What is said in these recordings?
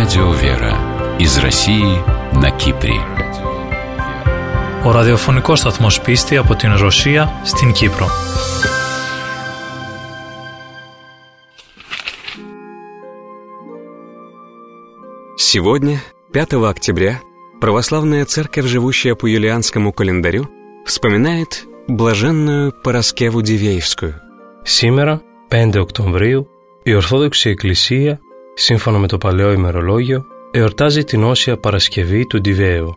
Радио Вера из России на Κύπρη. Ο ραδιοφωνικός σταθμός Πίστη από την Ρωσία στην Κύπρο. Сегодня, 5 октября, православная церковь, живущая по юлианскому календарю, вспоминает блаженную Парασκеву Дивеевскую. Σήμερα, 5 Οκτωβρίου, η Ορθόδοξη Εκκλησία, σύμφωνα με το Παλαιό ημερολόγιο, εορτάζει την Όσια Παρασκευή του Дивеева.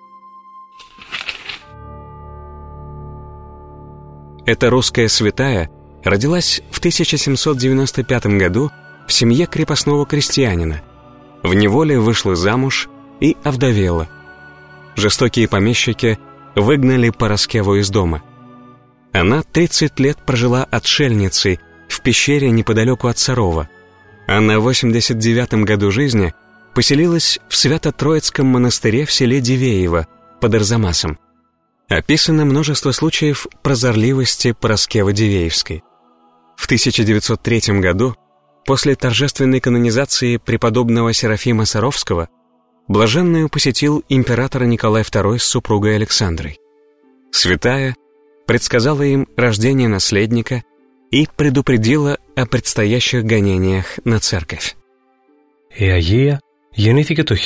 Эта русская святая родилась в 1795 году в семье крепостного крестьянина. В неволе вышла замуж и овдовела. Жестокие помещики выгнали Параскеву из дома. Она 30 лет прожила отшельницей в пещере неподалеку от Сарова, а на 89-м году жизни поселилась в Свято-Троицком монастыре в селе Дивеево под Арзамасом. Описано множество случаев прозорливости Параскевы Дивеевской. В 1903 году, после торжественной канонизации преподобного Серафима Саровского, блаженную посетил император Николай II с супругой Александрой. Святая предсказала им рождение наследника и предупредила о предстоящих гонениях на церковь. Η Αγία γεννήθηκε το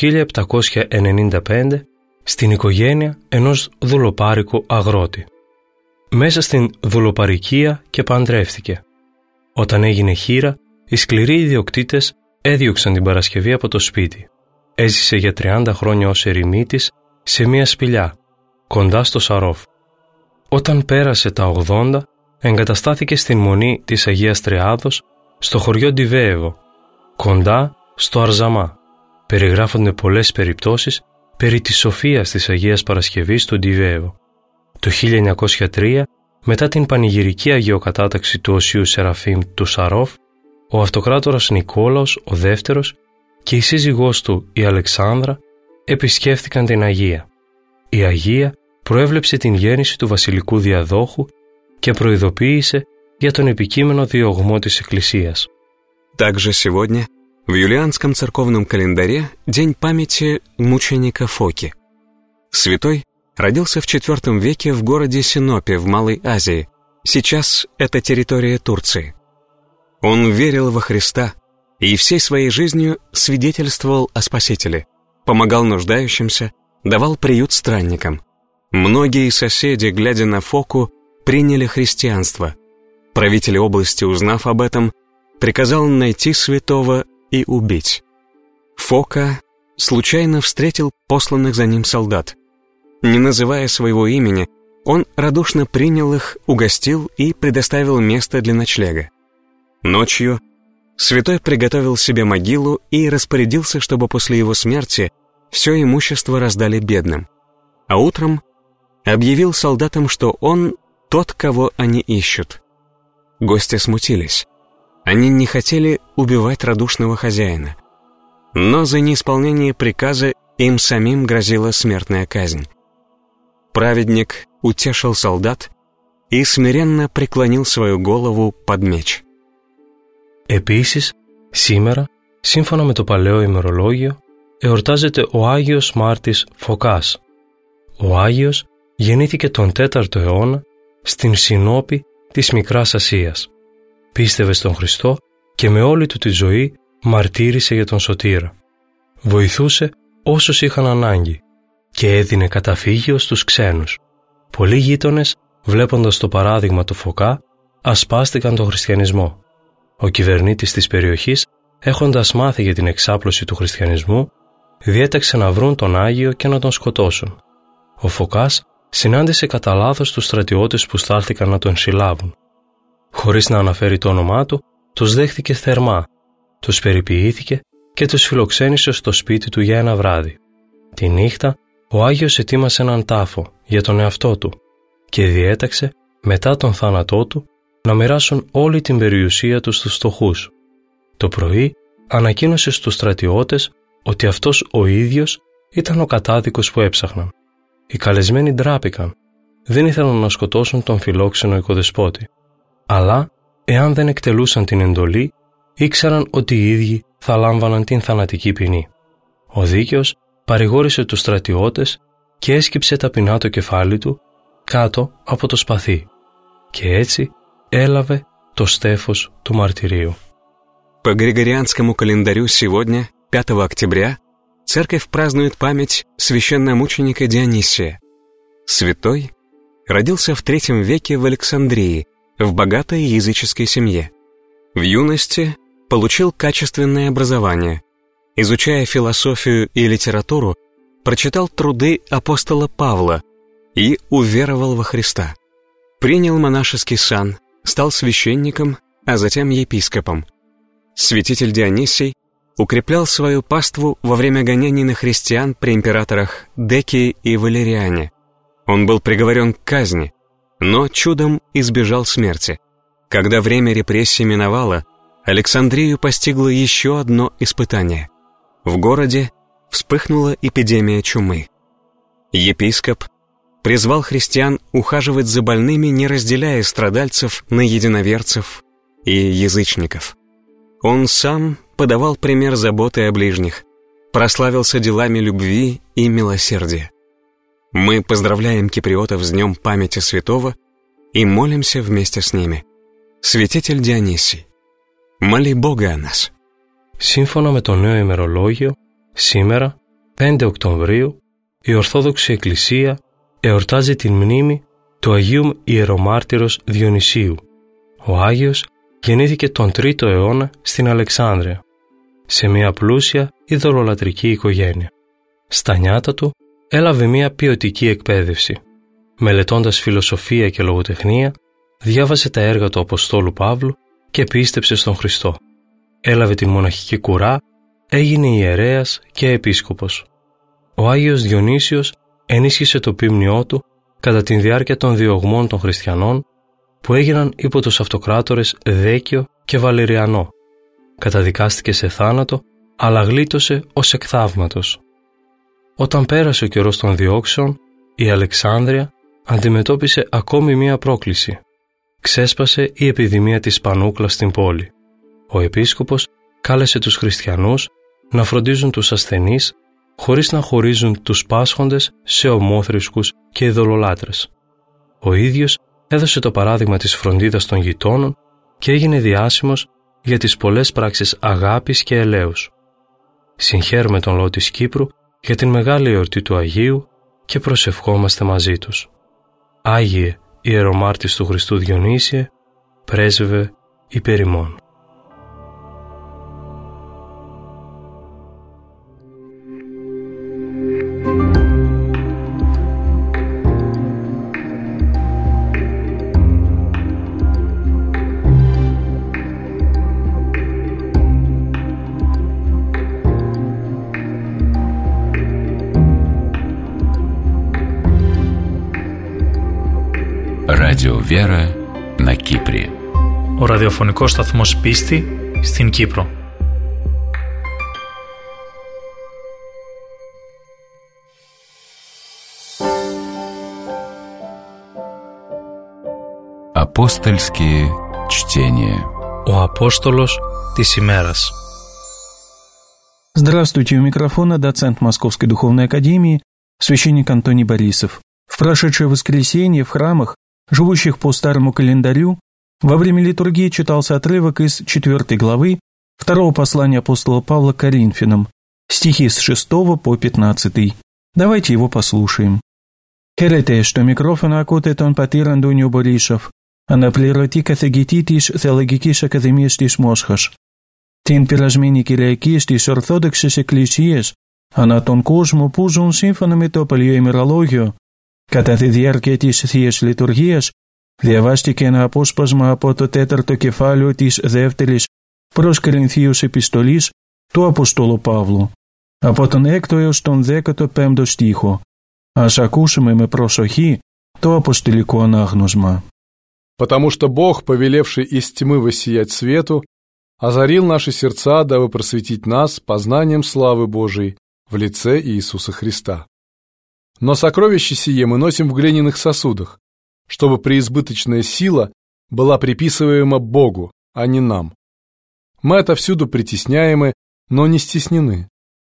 1795 στην οικογένεια ενός δουλοπάρικου αγρότη. Μέσα στην δουλοπαρικία και παντρεύτηκε. Όταν έγινε χήρα, οι σκληροί ιδιοκτήτες έδιωξαν την Παρασκευή από το σπίτι. Έζησε για 30 χρόνια ως ερημίτης σε μια σπηλιά, κοντά στο Σαρόφ. Όταν πέρασε τα 80, εγκαταστάθηκε στην Μονή της Αγίας Τριάδος στο χωριό Ντιβέεβο, κοντά στο Αρζαμά. Περιγράφονται πολλές περιπτώσεις περί της σοφίας της Αγίας Παρασκευής του Ντιβέεβο. Το 1903, μετά την πανηγυρική αγιοκατάταξη του Οσίου Σεραφείμ του Σαρόφ, ο αυτοκράτορας Νικόλαος ο δεύτερος και η σύζυγός του η Αλεξάνδρα επισκέφθηκαν την Αγία. Η Αγία προέβλεψε την γέννηση του βασιλικού διαδόχου και προειδοποίησε για τον επικείμενο διωγμό της Εκκλησίας. Также сегодня в юлианском церковном календаре день памяти мученика Фоки. Святой родился в IV веке в городе Синопе в Малой Азии. Сейчас это территория Турции. Он верил во Христа и всей своей жизнью свидетельствовал о Спасителе, помогал нуждающимся, давал приют странникам. Многие соседи, глядя на Фоку, приняли христианство. Правитель области, узнав об этом, приказал найти святого и убить. Фока случайно встретил посланных за ним солдат. Не называя своего имени, он радушно принял их, угостил и предоставил место для ночлега. Ночью святой приготовил себе могилу и распорядился, чтобы после его смерти все имущество раздали бедным. А утром объявил солдатам, что он тот, кого они ищут. Гости смутились. Они не хотели убивать радушного хозяина. Но за неисполнение приказа им самим грозила смертная казнь. Праведник утешил солдат и смиренно преклонил свою голову под меч. Επίσης, σήμερα, σύμφωνα με το Παλαιό ημερολόγιο, εορτάζεται ο Άγιος Μάρτης Φωκάς. Ο Άγιος γεννήθηκε τον 4ο αιώνα στην Σινόπη της Μικράς Ασίας. Πίστευε στον Χριστό και με όλη του τη ζωή μαρτύρησε για τον Σωτήρα. Βοηθούσε όσους είχαν ανάγκη και έδινε καταφύγιο στους ξένους. Πολλοί γείτονες, βλέποντας το παράδειγμα του Φωκά, ασπάστηκαν τον χριστιανισμό. Ο κυβερνήτης της περιοχής, έχοντας μάθει για την εξάπλωση του χριστιανισμού, διέταξε να βρουν τον Άγιο και να τον σκοτώσουν. Ο Φωκάς συνάντησε κατά λάθος τους στρατιώτες που στάλθηκαν να τον συλλάβουν. Χωρίς να αναφέρει το όνομά του, τους δέχτηκε θερμά, τους περιποιήθηκε και τους φιλοξένησε στο σπίτι του για ένα βράδυ. Τη νύχτα, ο Άγιος ετοίμασε έναν τάφο για τον εαυτό του και διέταξε, μετά τον θάνατό του, να μοιράσουν όλη την περιουσία του στους φτωχούς. Το πρωί ανακοίνωσε στους στρατιώτες ότι αυτός ο ίδιος ήταν ο κατάδικος που έψαχναν. Οι καλεσμένοι ντράπηκαν, δεν ήθελαν να σκοτώσουν τον φιλόξενο οικοδεσπότη. Αλλά, εάν δεν εκτελούσαν την εντολή, ήξεραν ότι οι ίδιοι θα λάμβαναν την θανατική ποινή. Ο δίκαιος παρηγόρησε τους στρατιώτες και έσκυψε ταπεινά το κεφάλι του κάτω από το σπαθί και έτσι έλαβε το στέφος του μαρτυρίου. По Григорианскому календарю сегодня, 5 октября, церковь празднует память священномученика Дионисия. Святой родился в III веке в Александрии, в богатой языческой семье. В юности получил качественное образование. Изучая философию и литературу, прочитал труды апостола Павла и уверовал во Христа. Принял монашеский сан, стал священником, а затем епископом. Святитель Дионисий укреплял свою паству во время гонений на христиан при императорах Декии и Валериане. Он был приговорен к казни, но чудом избежал смерти. Когда время репрессий миновало, Александрию постигло еще одно испытание. В городе вспыхнула эпидемия чумы. Епископ призвал христиан ухаживать за больными, не разделяя страдальцев на единоверцев и язычников. Он сам подавал пример заботы о ближних, прославился делами любви и милосердия. Мы поздравляем киприотов с Днем памяти святого и молимся вместе с ними. Святитель Дионисий, моли Бога о нас. Σύμφωνα με το νέο ημερολόγιο, σήμερα, 5 Οκτωβρίου, η Ορθόδοξη Εκκλησία εορτάζει την μνήμη του Αγίου Ιερομάρτυρος Διονυσίου. Ο Άγιος γεννήθηκε τον 3ο αιώνα στην Αλεξάνδρεια, σε μια πλούσια ειδωλολατρική οικογένεια. Στα νιάτα του έλαβε μια ποιοτική εκπαίδευση. Μελετώντας φιλοσοφία και λογοτεχνία, διάβασε τα έργα του Αποστόλου Παύλου και πίστεψε στον Χριστό. Έλαβε την μοναχική κουρά, έγινε ιερέας και επίσκοπος. Ο Άγιος Διονύσιος ενίσχυσε το ποίμνιό του κατά τη διάρκεια των διωγμών των χριστιανών που έγιναν υπό τους αυτοκράτορες Δέκιο και Βαλεριανό. Καταδικάστηκε σε θάνατο, αλλά γλίτωσε ως εκ θαύματος. Όταν πέρασε ο καιρός των διώξεων, η Αλεξάνδρεια αντιμετώπισε ακόμη μία πρόκληση. Ξέσπασε η επιδημία της πανούκλας στην πόλη. Ο επίσκοπος κάλεσε τους χριστιανούς να φροντίζουν τους ασθενείς χωρίς να χωρίζουν τους πάσχοντες σε ομόθρησκους και ειδωλολάτρες. Ο ίδιος έδωσε το παράδειγμα της φροντίδας των γειτόνων και έγινε διάσημος για τις πολλές πράξεις αγάπης και ελέους. Συγχαίρουμε τον λαό της Κύπρου για την μεγάλη εορτή του Αγίου και προσευχόμαστε μαζί τους. Άγιε Ιερομάρτης του Χριστού Διονύσιε, πρέσβευε υπέρ ημών. Радио Вера на Κύπρη. Ο ραδιοφωνικός σταθμός Πίστη στην Κύπρο. Апостольские чтения. Ο Απόστολος της ημέρας. Здравствуйте, у микрофона доцент Московской Духовной Академии, священник Антоний Борисов. В прошедшее воскресенье в храмах, живущих по старому календарю, во время литургии читался отрывок из 4 главы 2 послания апостола Павла к Коринфянам, стихи с 6 по 15. Давайте его послушаем. «Χαίρετε, στο μικρόφωνο ακούτε τον πατήρ Αντώνιο Μπορίσοφ, αναπληρωτή καθηγητή της Θεολογικής Ακαδημίας της Μόσχας. Την περασμένη Κυριακή στις Ορθόδοξες Εκκλησίες ανά τον κόσμο που ζουν σύμφωνα με το Παλαιό ημερολόγιο, κατά τη διάρκεια της Θείας Λειτουργίας, διαβάστηκε ένα απόσπασμα από το 4ο κεφάλαιο της δεύτερης προς Κορινθίους επιστολής του Αποστόλου Παύλου, από τον 6ο έως τον 15ο στίχο. Ας ακούσουμε με προσοχή το αποστολικό ανάγνωσμα. «Потому что Бог, повелевший из тьмы воссиять свету, озарил наши сердца, дабы просветить нас познанием славы Божией в лице Иисуса Христа. Но сокровище сие мы носим в глиняных сосудах, чтобы преизбыточная сила была приписываема Богу, а не нам. Мы отовсюду притесняемы, но не стеснены.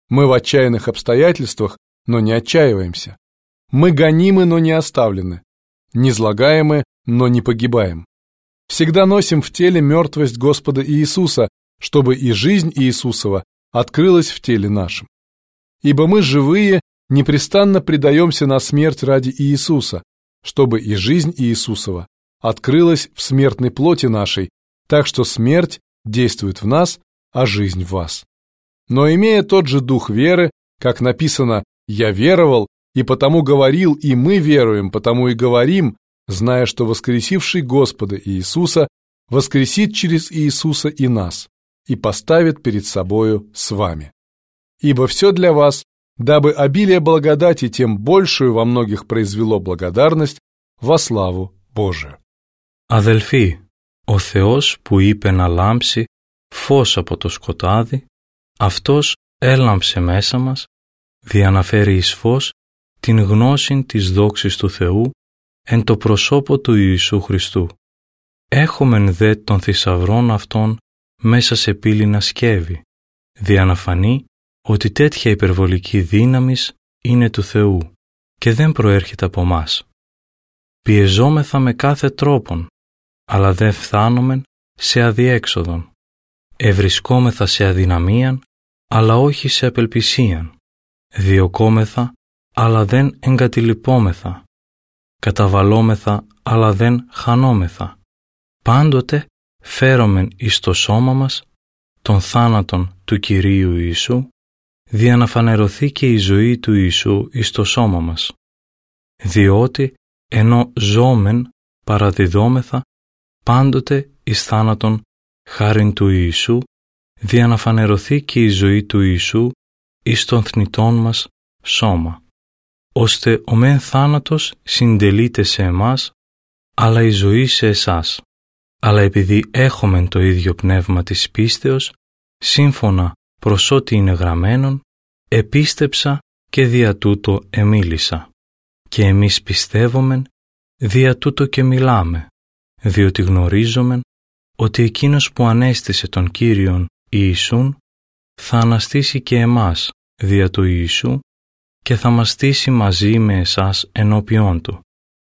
Мы в отчаянных обстоятельствах, но не отчаиваемся. Мы гонимы, но не оставлены. Низлагаемы, но не погибаем. Всегда носим в теле мертвость Господа Иисуса, чтобы и жизнь Иисусова открылась в теле нашем. Ибо мы живые, непрестанно предаемся на смерть ради Иисуса, чтобы и жизнь Иисусова открылась в смертной плоти нашей, так что смерть действует в нас, а жизнь в вас. Но имея тот же дух веры, как написано «Я веровал, и потому говорил, и мы веруем, потому и говорим», зная, что воскресивший Господа Иисуса воскресит через Иисуса и нас, и поставит перед собою с вами. Ибо все для вас, дабы обилие благодати тем большую во многих произвело благодарность во славу Божию. Αδελφοί, ο Θεός που είπε να λάμψει φως από το σκοτάδι, Αυτός έλαμψε μέσα μας, δια να φέρει εις φως την γνώση της δόξης του Θεού εν το προσώπο του Ιησού Χριστού. Έχομεν δε των θησαυρών αυτών μέσα σε πύληνα σκεύη, δια να φανεί ότι τέτοια υπερβολική δύναμις είναι του Θεού και δεν προέρχεται από μας. Πιεζόμεθα με κάθε τρόπον, αλλά δεν φθάνομεν σε αδιέξοδον. Ευρισκόμεθα σε αδυναμίαν, αλλά όχι σε απελπισίαν. Διωκόμεθα, αλλά δεν εγκατηλειπόμεθα. Καταβαλόμεθα, αλλά δεν χανόμεθα. Πάντοτε φέρομεν εις το σώμα μας τον θάνατον του Κυρίου Ιησού, δια να φανερωθεί και η ζωή του Ιησού εις το σώμα μας. Διότι ενώ ζώμεν παραδιδόμεθα πάντοτε εις θάνατον χάριν του Ιησού, δια να φανερωθεί και η ζωή του Ιησού εις των θνητών μας σώμα, ώστε ο μεν θάνατος συντελείται σε εμάς, αλλά η ζωή σε εσάς. Αλλά επειδή έχομεν το ίδιο πνεύμα της πίστεως, σύμφωνα προς ό,τι είναι γραμμένον, επίστεψα και δια τούτο εμίλησα. Και εμείς πιστεύομεν, δια τούτο και μιλάμε, διότι γνωρίζομεν ότι εκείνος που ανέστησε τον Κύριον Ιησούν θα αναστήσει και εμάς δια του Ιησού και θα μας στήσει μαζί με εσάς ενώπιόν του.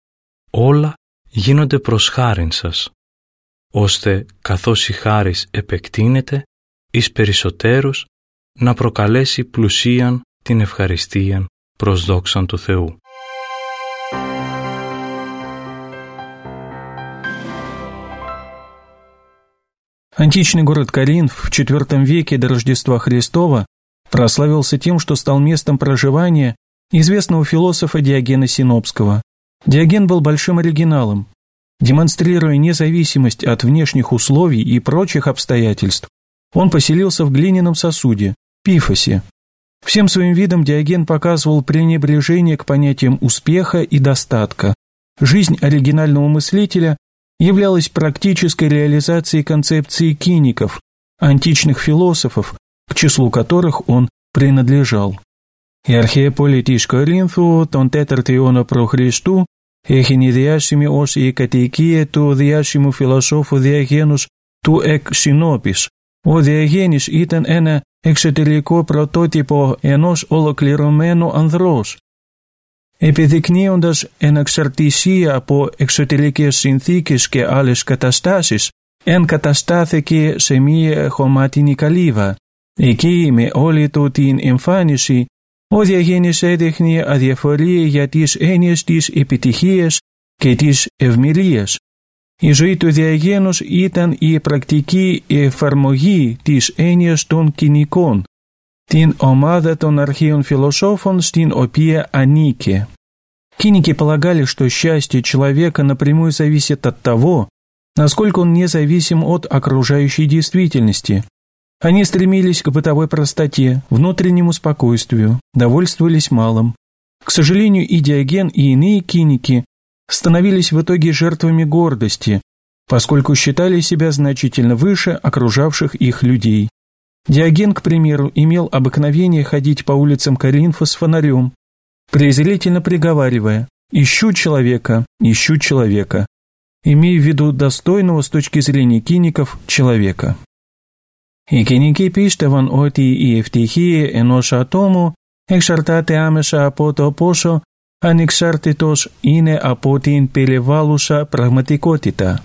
Όλα γίνονται προς χάριν σας, ώστε καθώς η χάρις επεκτείνεται εις περισσότερους να προκαλέσει πλουσίαν την ευχαριστίαν προς δόξαν του Θεού. Античный город Коринф в IV веке до Рождества Христова прославился тем, что стал местом проживания известного философа Диогена Синопского. Диоген был большим оригиналом. Демонстрируя независимость от внешних условий и прочих обстоятельств, он поселился в глиняном сосуде – пифосе. Всем своим видом Диоген показывал пренебрежение к понятиям успеха и достатка. Жизнь оригинального мыслителя являлась практической реализацией концепции киников, античных философов, к числу которых он принадлежал. «Η αρχαία πόλη της Κορίνθου τον 4ο αιώνα π.Χ. έχει διάσημη ως η κατοικία του διάσημου φιλοσόφου Διαγένους του εκ Συνόπης. Ο Διαγένης ήταν ένα εξωτερικό πρωτότυπο ενός ολοκληρωμένου ανδρός. Επιδεικνύοντας ανεξαρτησία από εξωτερικές συνθήκες και άλλες καταστάσεις, εγκαταστάθηκε σε μία χωμάτινη καλύβα. Εκεί με όλη του την εμφάνιση, ο Διαγένης έδειχνε αδιαφορία για τις έννοιες της επιτυχίας και της ευμιλίας. Η ζωή του Διαγένους ήταν η πρακτική εφαρμογή της έννοιας των κοινικών, την ομάδα των αρχαίων φιλοσόφων στην οποία ανήκε. Киники полагали, что счастье человека напрямую зависит от того, насколько он независим от окружающей действительности. Они стремились к бытовой простоте, внутреннему спокойствию, довольствовались малым. К сожалению, и Диоген, и иные киники становились в итоге жертвами гордости, поскольку считали себя значительно выше окружавших их людей. Диоген, к примеру, имел обыкновение ходить по улицам Коринфа с фонарем, презрительно приговаривая «Ищу человека, имея в виду достойного с точки зрения киников человека». Οι κοινικοί πίστευαν ότι η ευτυχία ενός ατόμου εξαρτάται άμεσα από το πόσο ανεξάρτητος είναι από την περιβάλλουσα πραγματικότητα.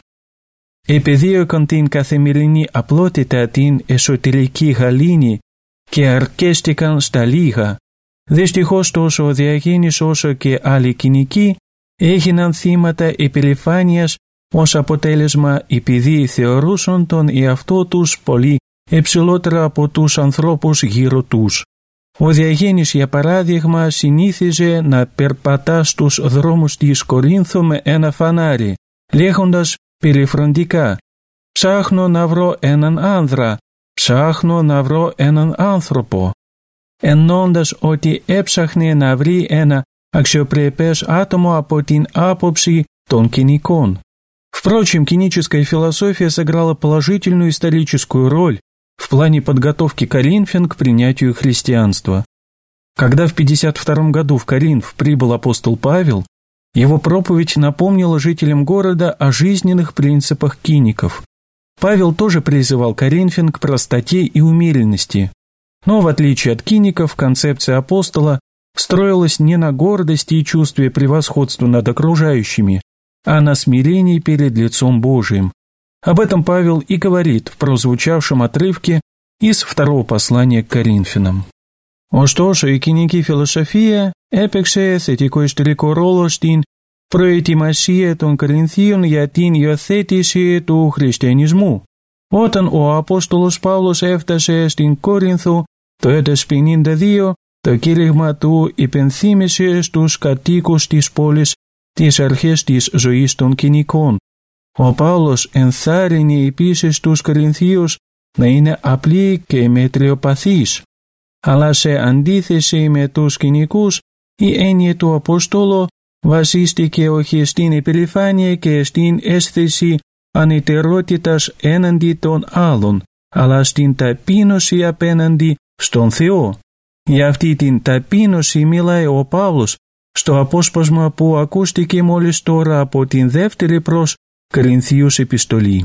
Επιδίωκαν την καθημερινή απλότητα, την εσωτερική γαλήνη και αρκέστηκαν στα λίγα. Δυστυχώς τόσο ο Διαγένης όσο και άλλοι κοινικοί έγιναν θύματα υπερηφάνειας ως αποτέλεσμα επειδή θεωρούσαν τον εαυτό τους πολύ υψηλότερα από τους ανθρώπους γύρω τους. Ο Διαγένης, για παράδειγμα, συνήθιζε να περπατά στους δρόμους της Κορίνθου με ένα φανάρι, λέγοντας περιφροντικά «Ψάχνω να βρω έναν άνδρα, ψάχνω να βρω έναν άνθρωπο», εννοώντας ότι έψαχνε να βρει ένα αξιοπρεπές άτομο από την άποψη των κοινικών. Впрочем, киническая философия сыграла положительную историческую роль в плане подготовки коринфян к принятию христианства. Когда в 52 году в Коринф прибыл апостол Павел, его проповедь напомнила жителям города о жизненных принципах киников. Павел тоже призывал коринфян к простоте и умеренности. Но в отличие от киников, концепция апостола строилась не на гордости и чувстве превосходства над окружающими, а на смирении перед лицом Божиим. Об этом Павел и говорит в прозвучавшем отрывке из второго послания к Коринфянам. Ωστόσο, η κοινική φιλοσοφία έπαιξε θετικό ιστορικό ρόλο στην προετοιμασία των Κορινθίων για την υιοθέτηση του χριστιανισμού. Όταν ο Απόστολος Παύλος έφτασε στην Κόρινθο το έτος 52, το κήρυγμα του υπενθύμησε στους κατοίκους της πόλης τις αρχές της ζωής των κοινικών. Ο Παύλος ενθάρρυνε επίσης τους Κορινθίους να είναι απλοί και μετριοπαθείς. Αλλά σε αντίθεση με τους κοινικούς, η έννοια του Αποστόλου βασίστηκε όχι στην υπερηφάνεια και στην αίσθηση ανιτερότητας έναντι των άλλων, αλλά στην ταπείνωση απέναντι στον Θεό. Για αυτή την ταπείνωση μιλάει ο Παύλος στο απόσπασμα που ακούστηκε молись τώρα από την δεύτερη προς Коринфиюс επιστολή.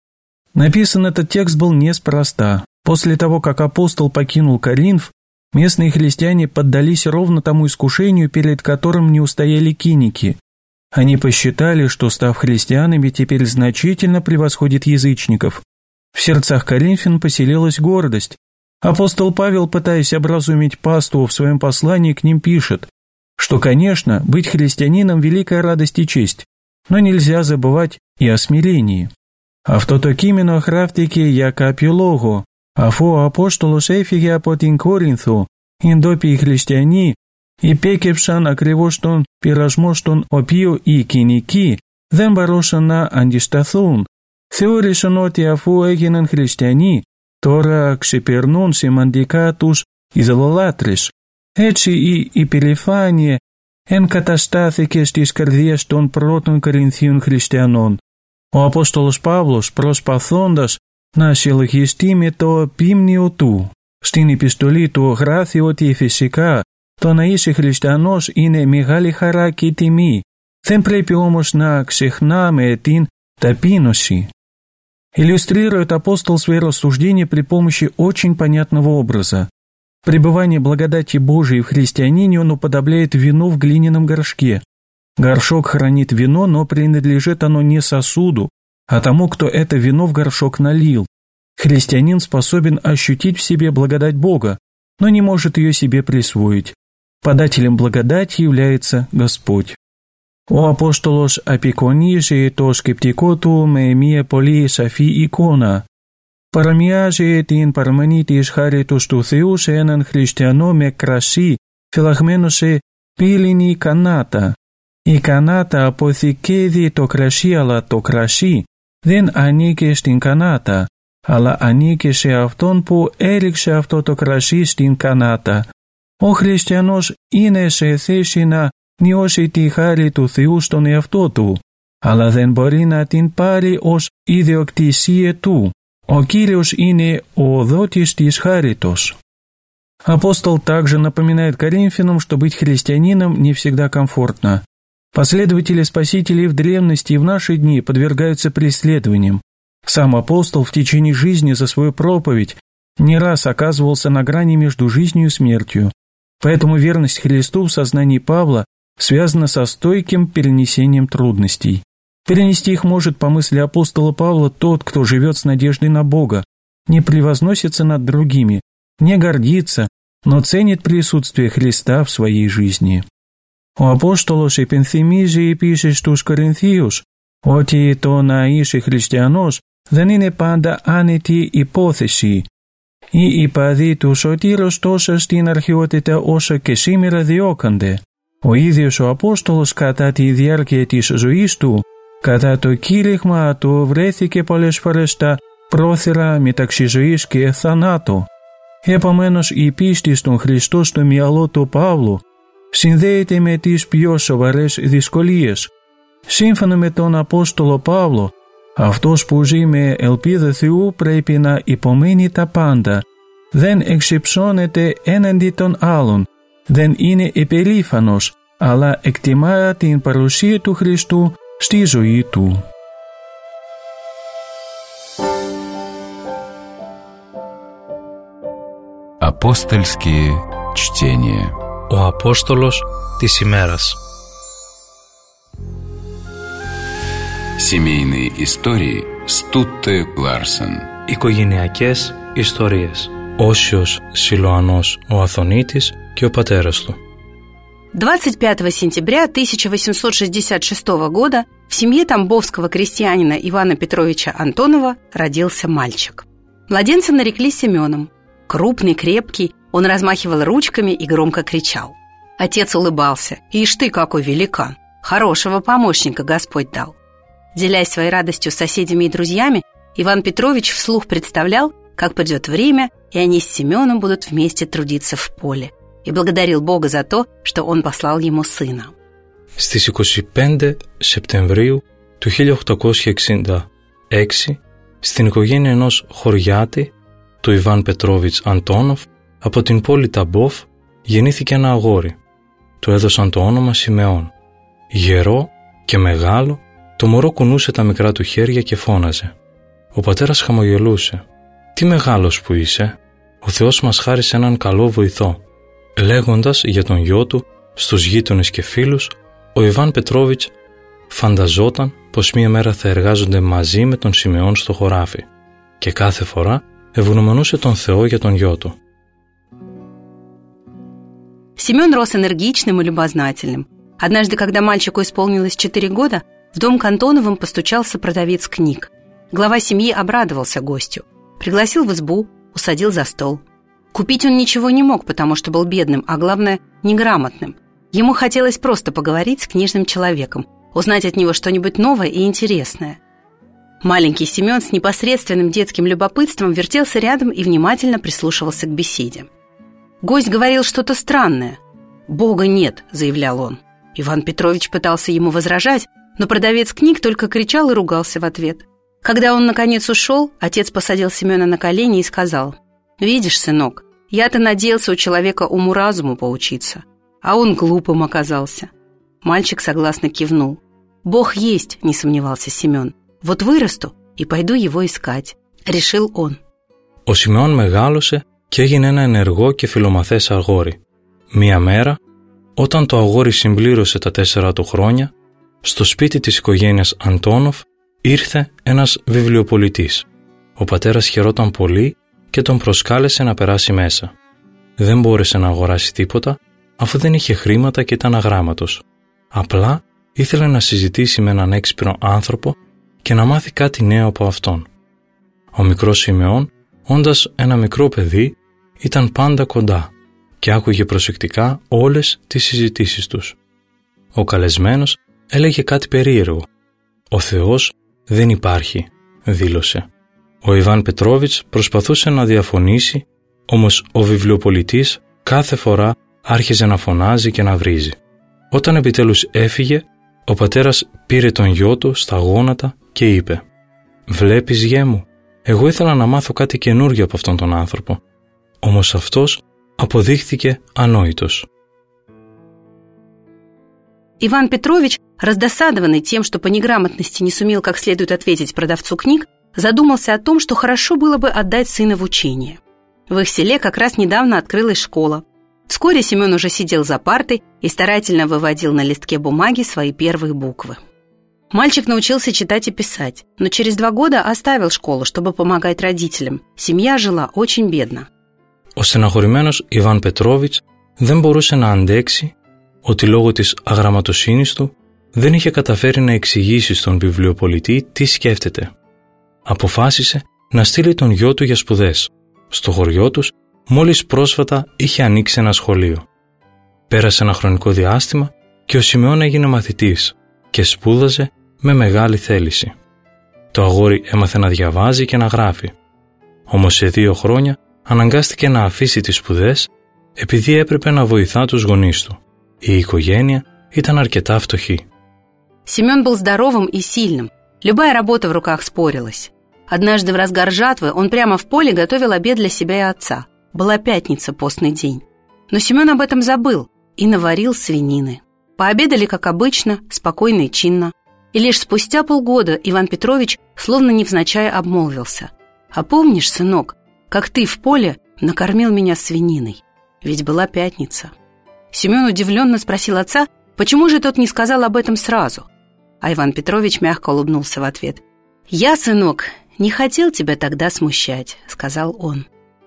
Написан этот текст был неспроста. После того, как апостол покинул Коринф, местные христиане поддались ровно тому искушению, перед которым не устояли киники. Они посчитали, что, став христианами, теперь значительно превосходит язычников. В сердцах коринфян поселилась гордость. Апостол Павел, пытаясь образумить паству в своем послании, к ним пишет, что, конечно, быть христианином – великая радость и честь, но нельзя забывать и о смирении. Αυτό το κείμενο γράφτηκε για κάποιο λόγο, αφού ο Απόστολος έφυγε από την Κόρινθο, οι ντόπιοι χριστιανοί υπέκυψαν ακριβώς τον πειρασμό στον οποίο οι κοινικοί δεν μπορούσαν να αντισταθούν. Θεώρησαν ότι αφού έγιναν χριστιανοί, τώρα ξεπερνούν σημαντικά τους ειδωλολάτρες. Έτσι η υπερηφάνεια εγκαταστάθηκε στις καρδιές των πρώτων Κορινθίων χριστιανών. Ο Απόστολος Παύλος, προσπαθώντας να συλλογιστεί με το πίμνιο του, στην επιστολή του γράφει ότι φυσικά το να είσαι χριστιανός είναι μεγάλη χαρά και τιμή. Δεν πρέπει όμως να ξεχνάμε την топиноси. Иллюстрирует апостол свои рассуждения при помощи очень понятного образа. Пребывание благодати Божией в христианине он уподобляет вину в глиняном горшке. Горшок хранит вино, но принадлежит оно не сосуду, а тому, кто это вино в горшок налил. Христианин способен ощутить в себе благодать Бога, но не может ее себе присвоить. Подателем благодати является Господь. Ο Απόστολος απεικονίζει το σκεπτικό του με μια πολύ σαφή εικόνα. Παρομοιάζει την παραμονή της χάριτος του Θεού σε έναν χριστιανό με κρασί φυλαγμένο σε πύληνη κανάτα. Η κανάτα αποθηκεύει το κρασί, αλλά το κρασί δεν ανήκει στην κανάτα, αλλά ανήκει σε αυτόν που έριξε αυτό το κρασί στην κανάτα. Ο χριστιανός είναι σε θέση να νιώσει τη χάρη του Θεού στον εαυτό του, αλλά δεν μπορεί να την πάρει ως ιδιοκτησία του. Ο Κύριος είναι ο δότης της χάριτος. Апостол также напоминает коринфянам, что быть христианином не всегда комфортно. Последователи Спасителей в древности и в наши дни подвергаются преследованиям. Сам апостол в течение жизни за свою проповедь не раз оказывался на грани между жизнью и смертью, поэтому верность Христу в сознании Павла связана со стойким перенесением трудностей. Перенести их может, по мысли апостола Павла, тот, кто живет с надеждой на Бога, не превозносится над другими, не гордится, но ценит присутствие Христа в своей жизни. Ο Απόστολος υπενθυμίζει επίσης στους Κορινθίους ότι το να είσαι χριστιανός δεν είναι πάντα άνετη υπόθεση. Οι υπαδοί του Σωτήρος τόσο στην αρχαιότητα όσο και σήμερα διώκονται. Ο ίδιος ο Απόστολος κατά τη διάρκεια της ζωής του, κατά το κήρυγμα του βρέθηκε πολλές φορές στα πρόθυρα μεταξύ ζωής και θανάτου. Επομένως η πίστη στον Χριστό στο μυαλό του Παύλου συνδέεται με τις πιο σοβαρές δυσκολίες. Σύμφωνα με τον Απόστολο Παύλο, αυτός που ζει με ελπίδα Θεού πρέπει να υπομένει τα πάντα, δεν εξυψώνεται έναντι των άλλων, δεν είναι υπερήφανος, αλλά εκτιμά την παρουσία του Χριστού στη ζωή του. Апостольские чтения. Ο Απόστολος της ημέρας. Семейные истории с Тутте Ларсен. Οικογενειακές ιστορίες. Όσιος Σιλοανός ο Αθωνίτης και ο πατέρας του. 25 сентября 1866 года в семье тамбовского крестьянина Ивана Петровича Антонова родился мальчик. Младенца нарекли Семеном. Крупный, крепкий, он размахивал ручками и громко кричал. Отец улыбался. «Ишь ты, какой великан! Хорошего помощника Господь дал!» Делясь своей радостью с соседями и друзьями, Иван Петрович вслух представлял, как придет время, и они с Семеном будут вместе трудиться в поле, и благодарил Бога за то, что он послал ему сына. Στις 25 Σεπτεμβρίου του 1866, στην οικογένεια ενός χωριάτη, του Ιβάν Πετρόβιτς Αντόνοφ, από την πόλη Ταμπόφ, γεννήθηκε ένα αγόρι. Του έδωσαν το όνομα Σιμεών. Γερό και μεγάλο, το μωρό κουνούσε τα μικρά του χέρια και φώναζε. Ο πατέρας χαμογελούσε. «Τι μεγάλος που είσαι, ο Θεός μας χάρισε έναν καλό βοηθό». Λέγοντας για τον γιο του στους γείτονες και φίλους, ο Ιβάν Πετρόβιτς φανταζόταν πως μία μέρα θα εργάζονται μαζί με τον Σιμεών στο χωράφι και κάθε φορά ευγνωμονούσε τον Θεό για τον γιο του. Семен рос энергичным и любознательным. Однажды, когда мальчику исполнилось 4 года, в дом к Антоновым постучался продавец книг. Глава семьи обрадовался гостю. Пригласил в избу, усадил за стол. Купить он ничего не мог, потому что был бедным, а главное, неграмотным. Ему хотелось просто поговорить с книжным человеком, узнать от него что-нибудь новое и интересное. Маленький Семен с непосредственным детским любопытством вертелся рядом и внимательно прислушивался к беседе. Гость говорил что-то странное. «Бога нет», — заявлял он. Иван Петрович пытался ему возражать, но продавец книг только кричал и ругался в ответ. Когда он, наконец, ушел, отец посадил Семена на колени и сказал: «Видишь, сынок, я-то надеялся у человека уму-разуму поучиться, а он глупым оказался». Мальчик согласно кивнул. «Бог есть», — не сомневался Семен. «Вот вырасту и пойду его искать», — решил он. Ο Σιμεών μεγάλωσε και έγινε ένα ενεργό και φιλομαθές αγόρι. Μία μέρα, όταν το αγόρι συμπλήρωσε τα 4 του χρόνια, στο σπίτι της οικογένειας Αντόνοφ ήρθε ένας βιβλιοπολιτής. Ο πατέρας χαιρόταν πολύ και τον προσκάλεσε να περάσει μέσα. Δεν μπόρεσε να αγοράσει τίποτα, αφού δεν είχε χρήματα και ήταν αγράμματος. Απλά ήθελε να συζητήσει με έναν έξυπνο άνθρωπο και να μάθει κάτι νέο από αυτόν. Ο μικρός Σιμεών, όντας ένα μικρό παιδί, ήταν πάντα κοντά και άκουγε προσεκτικά όλες τις συζητήσεις τους. Ο καλεσμένος έλεγε κάτι περίεργο. «Ο Θεός δεν υπάρχει», δήλωσε. Ο Ιβάν Πετρόβιτς προσπαθούσε να διαφωνήσει, όμως ο βιβλιοπολιτής κάθε φορά άρχιζε να φωνάζει και να βρίζει. Όταν επιτέλους έφυγε, ο πατέρας πήρε τον γιο του στα γόνατα και είπε: «Βλέπεις, γιέ μου, εγώ ήθελα να μάθω κάτι καινούργιο από αυτόν τον άνθρωπο, όμως αυτός αποδείχθηκε ανόητος». Иван Петрович, раздосадованный тем, что по неграмотности не сумел как следует ответить продавцу книг, задумался о том, что хорошо было бы отдать сына в учение. В их селе как раз недавно открылась школа. Вскоре Семен уже сидел за партой и старательно выводил на листке бумаги свои первые буквы. Мальчик научился читать и писать, но через 2 года оставил школу, чтобы помогать родителям. Семья жила очень бедно. Ο στεναχωρημένος Ιβάν Πετρόβιτς δεν μπορούσε να αντέξει ότι λόγω της αγραμματοσύνης του δεν είχε καταφέρει να εξηγήσει στον βιβλιοπολιτή τι σκέφτεται. Αποφάσισε να στείλει τον γιο του για σπουδές. Στο χωριό τους μόλις πρόσφατα είχε ανοίξει ένα σχολείο. Πέρασε ένα χρονικό διάστημα και ο Σιμεών έγινε μαθητής και σπούδαζε με μεγάλη θέληση. Το αγόρι έμαθε να διαβάζει και να γράφει. Όμως σε 2 χρόνια αναγκάστηκε να αφήσει τις σπουδές επειδή έπρεπε να βοηθά τους γονείς του. Η οικογένεια ήταν αρκετά φτωχή. Семен был здоровым и сильным. Любая работа в руках спорилась. Однажды в разгар жатвы он прямо в поле готовил обед для себя и отца. Была пятница, постный день. Но Семен об этом забыл и наварил свинины. Пообедали, как обычно, спокойно и чинно. И лишь спустя полгода Иван Петрович словно невзначай обмолвился. «А помнишь, сынок, как ты в поле накормил меня свининой? Ведь была пятница». Семен удивленно спросил отца, почему же тот не сказал об этом сразу. А Иван Петрович мягко улыбнулся в ответ. «Я, сынок, не хотел тебя тогда смущать», — сказал он.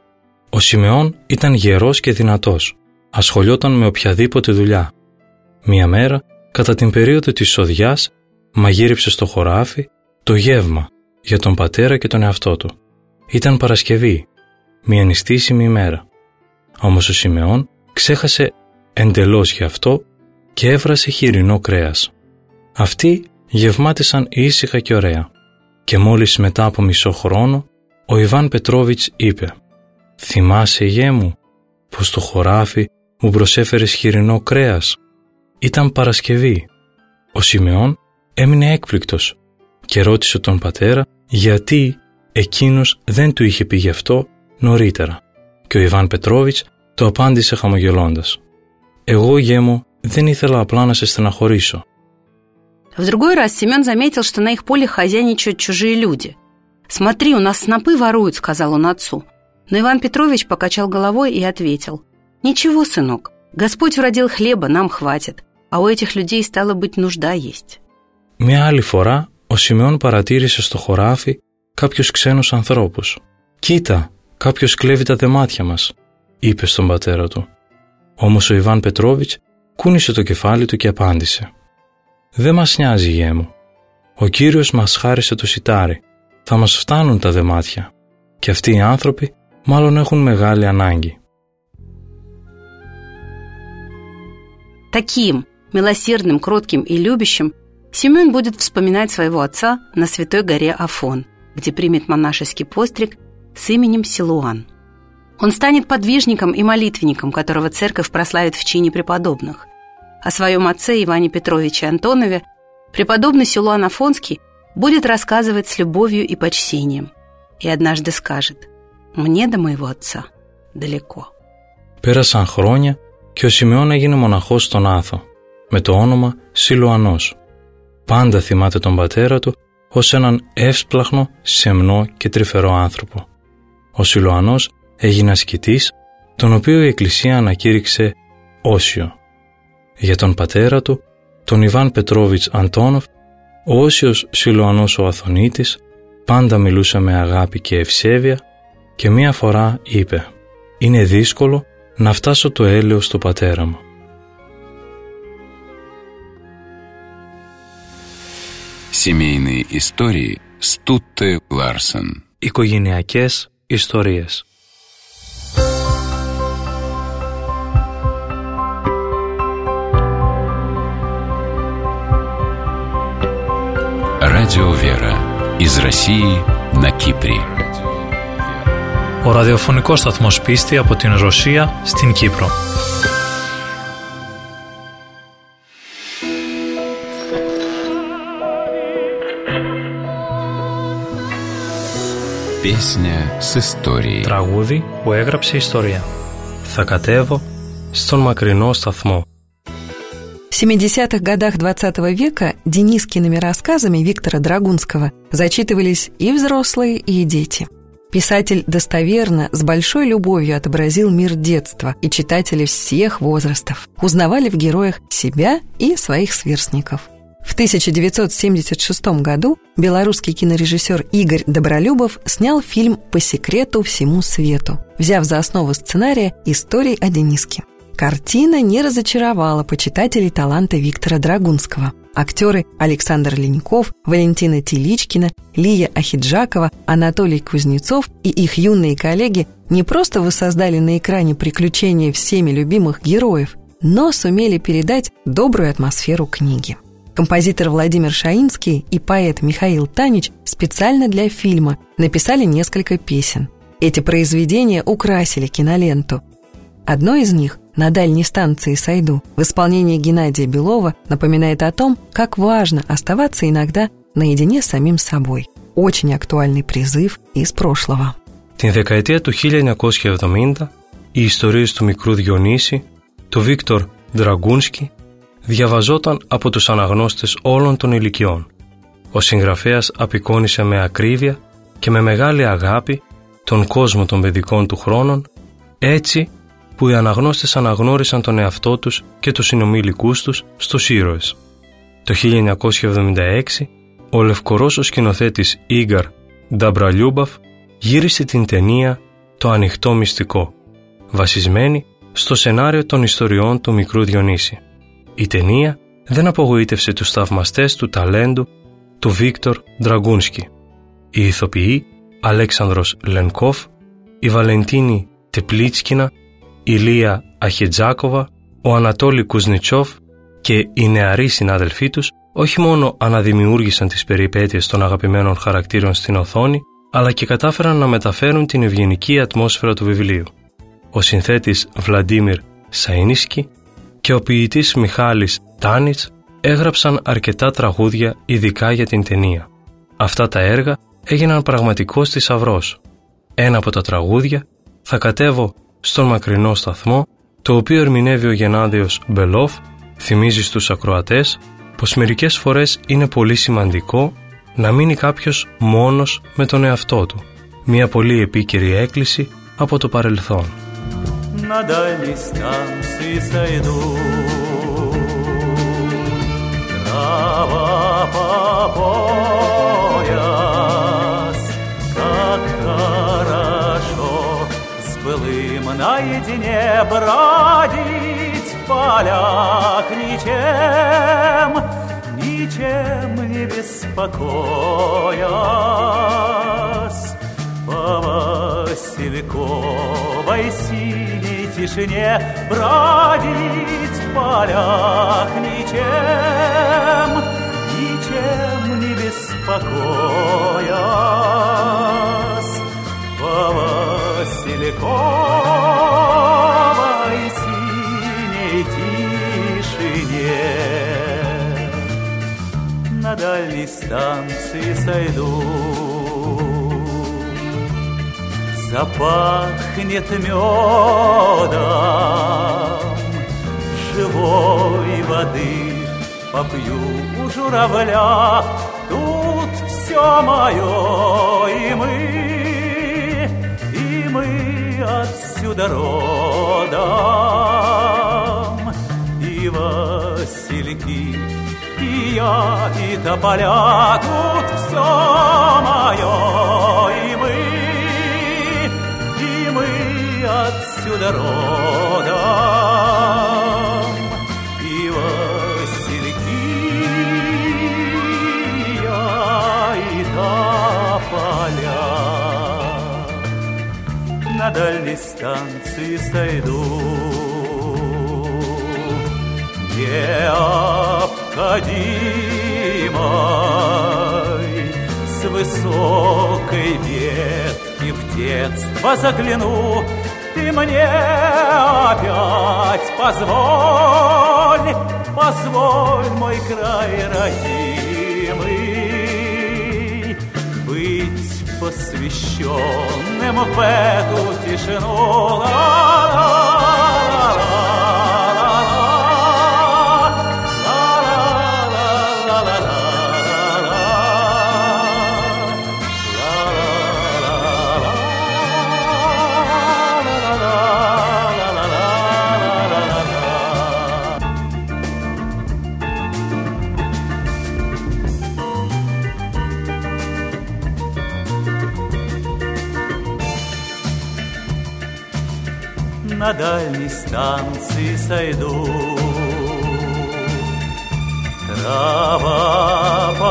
Ο Σιμεών ήταν γερός και δυνατός. Ασχολιόταν με οποιαδήποτε δουλειά. Μια μέρα, κατά την περίοδο της σοδιάς, μαγείρεψε στο χωράφι το γεύμα για τον πατέρα και τον εαυτό του. Ήταν Παρασκευή, μια νηστίσιμη ημέρα. Όμως ο Σιμεών ξέχασε εντελώς γι' αυτό και έβρασε χοιρινό κρέας. Αυτοί γευμάτισαν ήσυχα και ωραία. Και μόλις μετά από μισό χρόνο, ο Ιβάν Πετρόβιτς είπε «Θυμάσαι, γιέ μου, πως το χωράφι μου προσέφερες χοιρινό κρέας? Ήταν Παρασκευή». Ο Σιμεών έμεινε έκπληκτος και ρώτησε τον πατέρα γιατί εκείνος δεν του είχε πει γι' αυτό νωρίτερα. Και ο Ιβάν Πετρόβιτς το απάντησε χαμογελώντας «Εγώ, γιέ μου, δεν ήθελα απλά να σε στεναχωρήσω». В другой раз Семен заметил, что на их поле хозяйничают чужие люди. «Смотри, у нас снопы воруют», — сказал он отцу. Но Иван Петрович покачал головой и ответил: «Ничего, сынок, Господь вродил хлеба, нам хватит, а у этих людей, стало быть, нужда есть». Μια άλλη φορά, ο Σιμεών παρατήρησε στο χωράφι κάποιους ξένους ανθρώπους. «Κοίτα, κάποιος κλέβει τα δεμάτια μας», είπε στον πατέρα του. Όμως ο Ιβάν Πετρόβιτς κούνησε το κεφάλι του και απάντησε «Δεν μας νοιάζει, γιέ μου. Ο Κύριος μας χάρισε το σιτάρι. Θα μας φτάνουν τα δεμάτια. Και αυτοί οι άνθρωποι μάλλον έχουν μεγάλη ανάγκη». Таким милосердным, кротким и любящим Семен будет вспоминать своего отца на Святой горе Афон, где примет монашеский постриг с именем Силуан. Он станет подвижником и молитвенником, которого церковь прославит в чине преподобных. О своем отце Иване Петровиче Антонове преподобный Силуан Афонский будет рассказывать с любовью и почтением. И однажды скажет: «Мне до моего отца далеко». Πέρασαν χρόνια και ο Σιμεών έγινε μοναχός στον Άθο, με το όνομα Σιλουανός. Πάντα θυμάται τον πατέρα του ως έναν εύσπλαχνο, σεμνό και τρυφερό άνθρωπο. Ο Σιλουανός έγινε ασκητής, τον οποίο η Εκκλησία ανακήρυξε Όσιο. Για τον πατέρα του, τον Ιβάν Πετρόβιτς Αντόνοφ, ο Όσιος Σιλουανός ο Αθωνίτης πάντα μιλούσε με αγάπη και ευσέβεια και μία φορά είπε «Είναι δύσκολο να φτάσω το έλεος του πατέρα μου». Семейные истории Стутте Ларсен. Οικογενειακές ιστορίες. Радио Вера. Из России на Кипре. Ο ραδιοφωνικός σταθμός Πίστη από την Ρωσία στην Κύπρο. Песня с историей. Τραγούδι που έγραψε ιστορία. Θα κατέβω στον μακρινό σταθμό. В 70-х годах XX века Денискиными рассказами Виктора Драгунского зачитывались и взрослые, и дети. Писатель достоверно, с большой любовью отобразил мир детства, и читатели всех возрастов узнавали в героях себя и своих сверстников. В 1976 году белорусский кинорежиссер Игорь Добролюбов снял фильм «По секрету всему свету», взяв за основу сценария истории о Дениске. Картина не разочаровала почитателей таланта Виктора Драгунского. Актеры Александр Леньков, Валентина Теличкина, Лия Ахиджакова, Анатолий Кузнецов и их юные коллеги не просто воссоздали на экране приключения всеми любимых героев, но сумели передать добрую атмосферу книги. Композитор Владимир Шаинский и поэт Михаил Танич специально для фильма написали несколько песен. Эти произведения украсили киноленту. Одно из них «На дальней станции сойду» в исполнении Геннадия Белова напоминает о том, как важно оставаться иногда наедине с самим собой. Очень актуальный призыв из прошлого. Την δεκαετία του 1970, οι ιστορίες του μικρού Διονύση, του Βίκτορ Ντραγκούνσκι, διαβαζόταν από τους αναγνώστες όλων των ηλικιών. Ο συγγραφέας απεικόνισε με ακρίβεια και με μεγάλη αγάπη τον κόσμο των παιδικών του χρόνων, έτσι που οι αναγνώστες αναγνώρισαν τον εαυτό τους και τους συνομήλικούς τους στους ήρωες. Το 1976, ο Λευκορώσος σκηνοθέτης Ίγκαρ Νταμπραλιούμπαφ γύρισε την ταινία «Το ανοιχτό μυστικό», βασισμένη στο σενάριο των ιστοριών του μικρού Διονύση. Η ταινία δεν απογοήτευσε τους θαυμαστές του ταλέντου του Βίκτορ Ντραγκούνσκι. Οι ηθοποιοί Αλέξανδρος Λενκόφ, η Βαλεντίνη Τεπλίτσκινα, η Λία Αχιτζάκοβα, ο Ανατόλη Κουσνιτσόφ και οι νεαροί συνάδελφοί τους όχι μόνο αναδημιούργησαν τις περιπέτειες των αγαπημένων χαρακτήρων στην οθόνη, αλλά και κατάφεραν να μεταφέρουν την ευγενική ατμόσφαιρα του βιβλίου. Ο συνθέτης Βλαντίμιρ Σαΐνισκι και ο ποιητής Μιχάλης Τάνιτς έγραψαν αρκετά τραγούδια ειδικά για την ταινία. Αυτά τα έργα έγιναν πραγματικός θησαυρός. Ένα από τα τραγούδια «Θα κατέβω στον μακρινό σταθμό», το οποίο ερμηνεύει ο Γεννάδιος Μπελόφ, θυμίζει στους ακροατές πως μερικές φορές είναι πολύ σημαντικό να μείνει κάποιος μόνος με τον εαυτό του. Μια πολύ επίκαιρη έκκληση από το παρελθόν. На дальней станции сойду, трава по пояс, как хорошо с былым наедине бродить в полях, ничем не беспокоясь, по Васильковой синей тишине бродить в полях, ничем не беспокоясь, по Васильковой синей тишине. На дальней станции сойду, запахнет медом, живой воды попью у журавля. Тут все мое, и мы отсюда родом, и васильки, и я, и тополя. Тут все мое, и мы отсюда родом, и васильки, я, и тополя. На дальней станции сойду, необходимой, с высокой ветки в детство загляну. Ты мне опять позволь, мой край родимый, быть посвященным в эту тишину. на дальней станции сойду. Трава по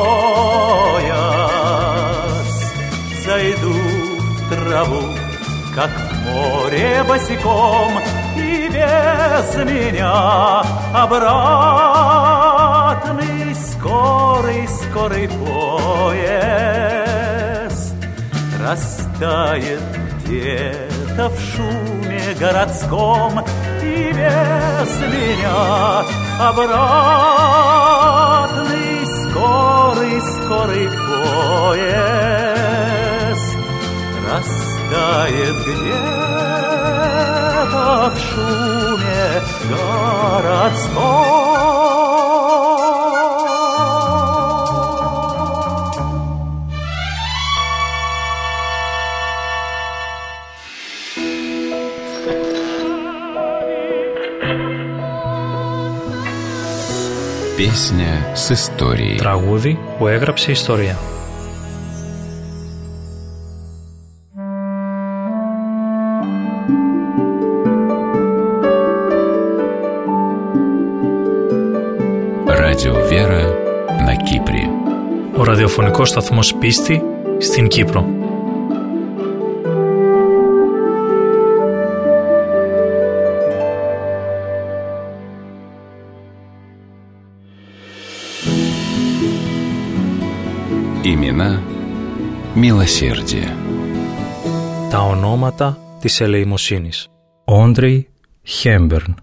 пояс, зайду в траву, как в море босиком, и без меня обратный скорый поезд растает где-то в шуме городском, и без меня обратный скорый поезд растает где-то в шуме городском. Песня с историей. Τραγούδι που έγραψε ιστορία. Радио Вера на Κύπρη. Ο ραδιοφωνικός σταθμός Πίστη στην Κύπρο. Имена μилосердия. Τα ονόματα της ελεημοσύνης. Όντρι Χέμπερν.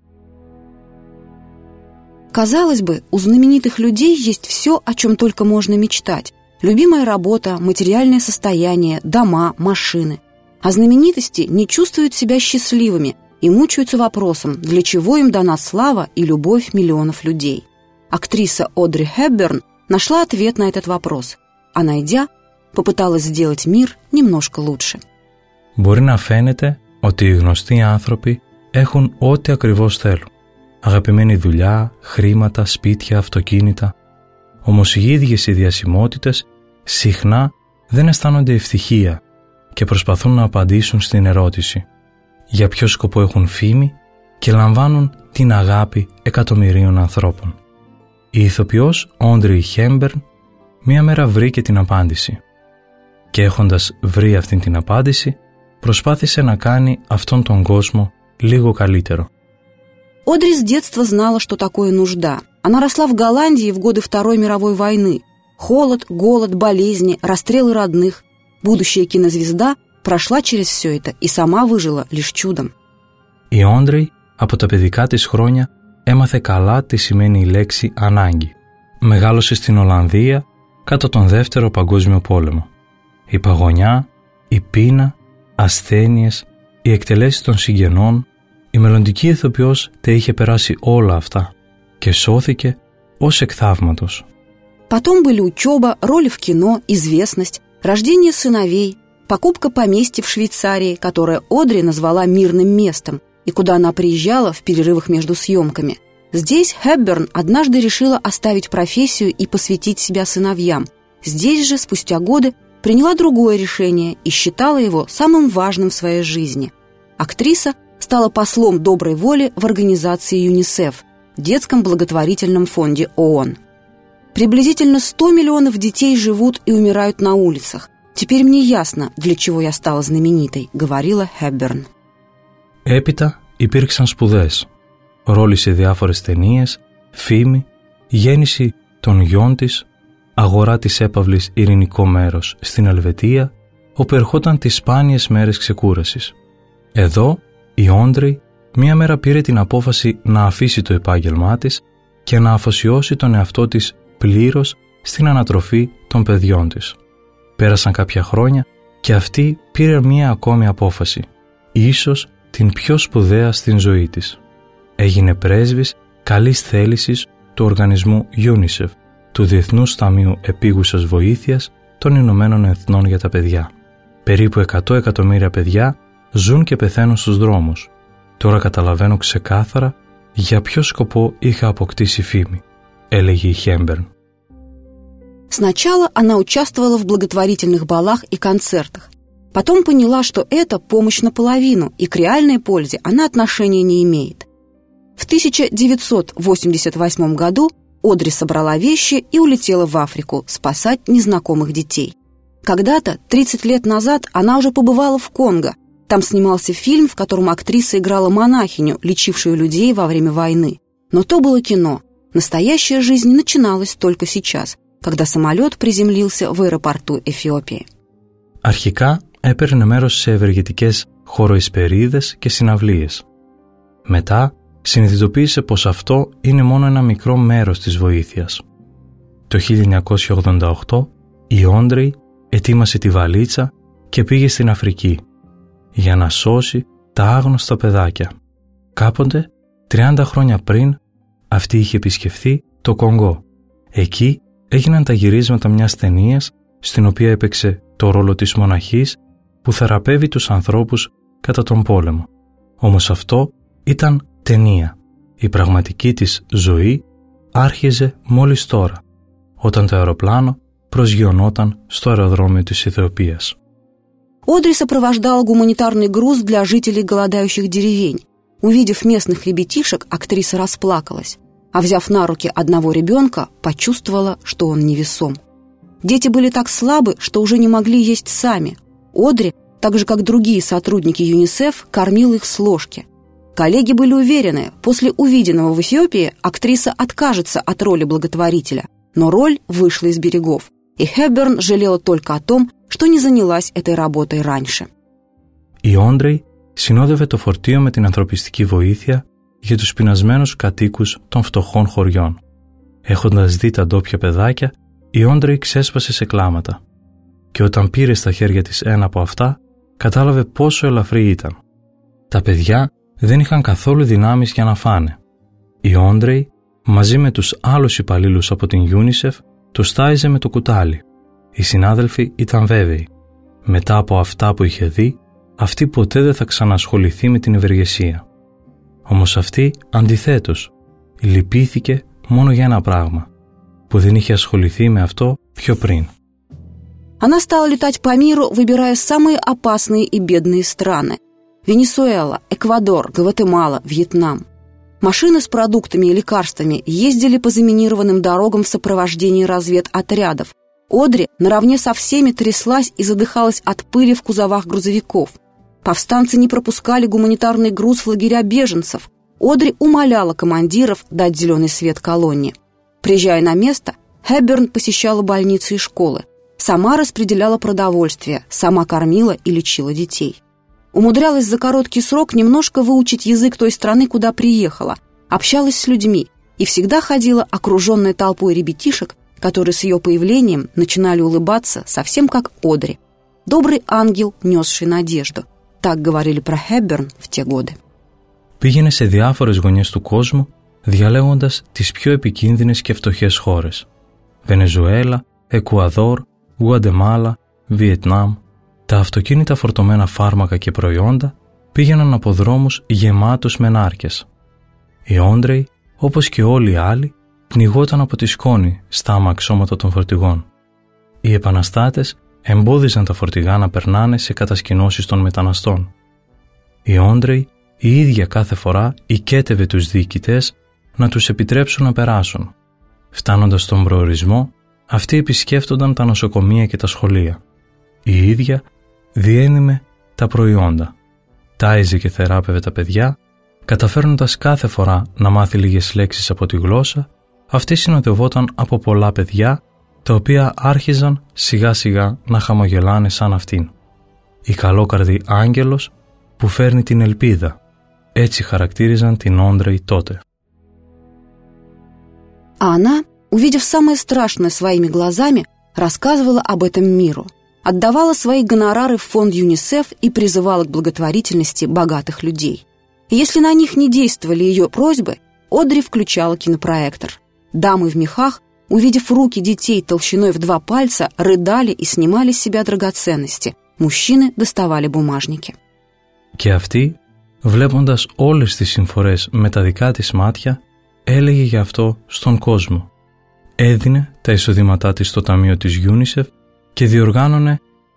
Казалось бы, у знаменитых людей есть все, о чем только можно мечтать. Любимая работа, материальное состояние, дома, машины. А знаменитости не чувствуют себя счастливыми и мучаются вопросом, для чего им дана слава и любовь миллионов людей. Актриса Одри Хепберн нашла ответ на этот вопрос, а найдя, попыталась сделать мир немножко лучше. Μπορεί να φαίνεται ότι οι γνωστοί άνθρωποι έχουν ό,τι ακριβώς θέλουν. Αγαπημένη δουλειά, χρήματα, σπίτια, αυτοκίνητα. Όμως οι ίδιες οι διασημότητες συχνά δεν αισθάνονται ευτυχία και προσπαθούν να απαντήσουν στην ερώτηση για ποιο σκοπό έχουν φήμη και λαμβάνουν την αγάπη εκατομμυρίων ανθρώπων. Η ηθοποιός Όντρι Χέμπερν μία μέρα βρήκε την απάντηση και έχοντας βρει αυτήν την απάντηση προσπάθησε να κάνει αυτόν τον κόσμο λίγο καλύτερο. Одри с детства знала, что такое нужда. Она росла в Голландии в годы Второй мировой войны. Холод, голод, болезни, расстрелы родных. Будущая кинозвезда прошла через все это и сама выжила лишь чудом. Η Όντρι από τα παιδικά της χρόνια έμαθε καλά τι σημαίνει η λέξη ανάγκη. Μεγάλωσε στην Ολλανδία κατά τον Δεύτερο Παγκόσμιο Πόλεμο. Η παγωνιά, η πείνα, ασθένειες, οι εκτελέσεις των συγγενών, η μελλοντική ηθοποιός τα είχε περάσει όλα αυτά και σώθηκε ως εκ θαύματος. Потом были учеба, роли в кино, известность, рождение сыновей, покупка поместья в Швейцарии, которое Одри назвала мирным местом, и куда она приезжала в перерывах между съемками. Здесь Хепберн однажды решила оставить профессию и посвятить себя сыновьям. Здесь же, спустя годы, приняла другое решение и считала его самым важным в своей жизни. Актриса стала послом доброй воли в организации ЮНИСЕФ, детском благотворительном фонде ООН. Приблизительно 100 миллионов детей живут и умирают на улицах. Теперь мне ясно, для чего я стала знаменитой, говорила Хепберн. Έπειτα υπήρξαν σπουδές, ρόλοι σε διάφορες ταινίες, φήμη, γέννηση των γιών της, αγορά της έπαυλης Ειρηνικό Μέρος στην Ελβετία, όπου ερχόταν τις σπάνιες μέρες ξεκούρασης. Εδώ η Όντρι μία μέρα πήρε την απόφαση να αφήσει το επάγγελμά της και να αφοσιώσει τον εαυτό της πλήρως στην ανατροφή των παιδιών της. Πέρασαν κάποια χρόνια και αυτή πήρε μία ακόμη απόφαση, ίσως την πιο σπουδαία στην ζωή της. Έγινε πρέσβης καλής θέλησης του οργανισμού UNICEF, του Διεθνούς Ταμείου Επίγουσας Βοήθειας των Ηνωμένων Εθνών για τα παιδιά. Περίπου 100 εκατομμύρια παιδιά ζουν και πεθαίνουν στους δρόμους. Τώρα καταλαβαίνω ξεκάθαρα για ποιο σκοπό είχα αποκτήσει φήμη, έλεγε η Χέμπερν. Сначала она участвовала в благотворительных балах и концертах. Потом поняла, что это помощь наполовину, и к реальной пользе она отношения не имеет. В 1988 году Одри собрала вещи и улетела в Африку спасать незнакомых детей. Когда-то, 30 лет назад, она уже побывала в Конго. Там снимался фильм, в котором актриса играла монахиню, лечившую людей во время войны. Но то было кино. Настоящая жизнь начиналась только сейчас, когда самолет приземлился в аэропорту Эфиопии. Αρχικά έπαιρνε μέρος σε ευεργετικές χωροεισπερίδες και συναυλίες. Μετά συνειδητοποίησε πως αυτό είναι μόνο ένα μικρό μέρος της βοήθειας. Το 1988 η Όντρεϊ ετοίμασε τη βαλίτσα και πήγε στην Αφρική για να σώσει τα άγνωστα παιδάκια. Κάποτε, 30 χρόνια πριν, αυτή είχε επισκεφθεί το Κονγκό. Εκεί έγιναν τα γυρίσματα μιας ταινίας στην οποία έπαιξε το ρόλο της μοναχής που θεραπεύει τους ανθρώπους κατά τον πόλεμο. Όμως αυτό ήταν ταινία. Η πραγματική της ζωή άρχιζε μόλις τώρα, όταν το αεροπλάνο προσγειωνόταν στο αεροδρόμιο της Αιθιοπίας. Одри сопровождала гуманитарный груз для жителей голодающих деревень. Увидев местных ребятишек, актриса расплакалась, а взяв на руки одного ребенка, почувствовала, что он невесом. Дети были так слабы, что уже не могли есть сами. Одри, так же как другие сотрудники ЮНИСЕФ, кормила их с ложки. Коллеги были уверены, после увиденного в Эфиопии актриса откажется от роли благотворителя, но роль вышла из берегов, и Хепберн жалела только о том, что не занялась этой работой раньше. Η Όντρεϊ συνόδευε το φορτίο με την ανθρωπιστική βοήθεια για τους πεινασμένους κατοίκους των φτωχών χωριών. Έχοντας δει τα ντόπια παιδάκια, η Όντρεϊ ξέσπασε σε κλάματα. Και όταν πήρε στα χέρια της ένα από αυτά, κατάλαβε πόσο ελαφρύ ήταν. Τα παιδιά δεν είχαν καθόλου δυνάμεις για να φάνε. Η Όντρεϊ, μαζί με τους άλλους υπαλλήλους από την UNICEF, το στάιζε με το κουτάλι. Οι συνάδελφοι ήταν βέβαιοι. Μετά από αυτά που είχε δει, αυτή ποτέ δεν θα ξανασχοληθεί με την ευεργεσία. Όμως αυτή, αντιθέτως, λυπήθηκε μόνο για ένα πράγμα, που δεν είχε ασχοληθεί με αυτό πιο πριν. Она стала летать по миру, выбирая самые опасные и бедные страны. Венесуэла, Эквадор, Гватемала, Вьетнам. Машины с продуктами и лекарствами ездили по заминированным дорогам в сопровождении разведотрядов. Одри наравне со всеми тряслась и задыхалась от пыли в кузовах грузовиков. Повстанцы не пропускали гуманитарный груз в лагеря беженцев. Одри умоляла командиров дать зеленый свет колонне. Приезжая на место, Хепберн посещала больницы и школы. Сама распределяла продовольствие, сама кормила и лечила детей. Умудрялась за короткий срок немножко выучить язык той страны, куда приехала, общалась с людьми и всегда ходила окруженная толпой ребятишек, которые с ее появлением начинали улыбаться совсем как Одри. Добрый ангел, несший надежду. Так говорили про Хепберн в те годы. Πήγαινε σε διάφορες γωνιές του κόσμου, διαλέγοντας τις πιο επικίνδυνες και φτωχές χώρες. Βενεζουέλα, Εκουαδόρ, Γουαντεμάλα, Βιετνάμ. Τα αυτοκίνητα φορτωμένα φάρμακα και προϊόντα πήγαιναν από δρόμους γεμάτους με νάρκες. Η Όντρεϊ, όπως και όλοι οι άλλοι, πνιγόταν από τη σκόνη στα αμαξώματα των φορτηγών. Οι επαναστάτες εμπόδιζαν τα φορτηγά να περνάνε σε κατασκηνώσεις των μεταναστών. Η Όντρεϊ η ίδια κάθε φορά οικέτευε τους διοικητές να τους επιτρέψουν να περάσουν. Φτάνοντας στον προορισμό, αυτοί επισκέφτονταν τα νοσοκομεία και τα σχολεία. Η ίδια διένυμε τα προϊόντα. Τάιζε και θεράπευε τα παιδιά, καταφέρνοντας κάθε φορά να μάθει λίγες λέξεις από τη γλώσσα. Αυτή συνοδευόταν από πολλά παιδιά, τα οποία άρχιζαν σιγά σιγά να χαμογελάνε σαν αυτήν. Η καλόκαρδη άγγελος που φέρνει την ελπίδα. Έτσι χαρακτήριζαν την Όντρεϊ τότε. А она, увидев самое страшное своими глазами, рассказывала об этом миру, отдавала свои гонорары в фонд ЮНИСЕФ и призывала к благотворительности богатых людей. И если на них не действовали ее просьбы, Одри включала кинопроектор. Дамы в мехах, увидев руки детей толщиной в 2 пальца, рыдали и снимали с себя драгоценности. Мужчины доставали бумажники. Και αυτή, βλέποντας όλες τις συμφορές με τα δικά της μάτια, έλεγε γι' αυτό στον κόσμο. Έδινε τα εισοδήματά της στο ταμείο της UNICEF και διοργάνωνε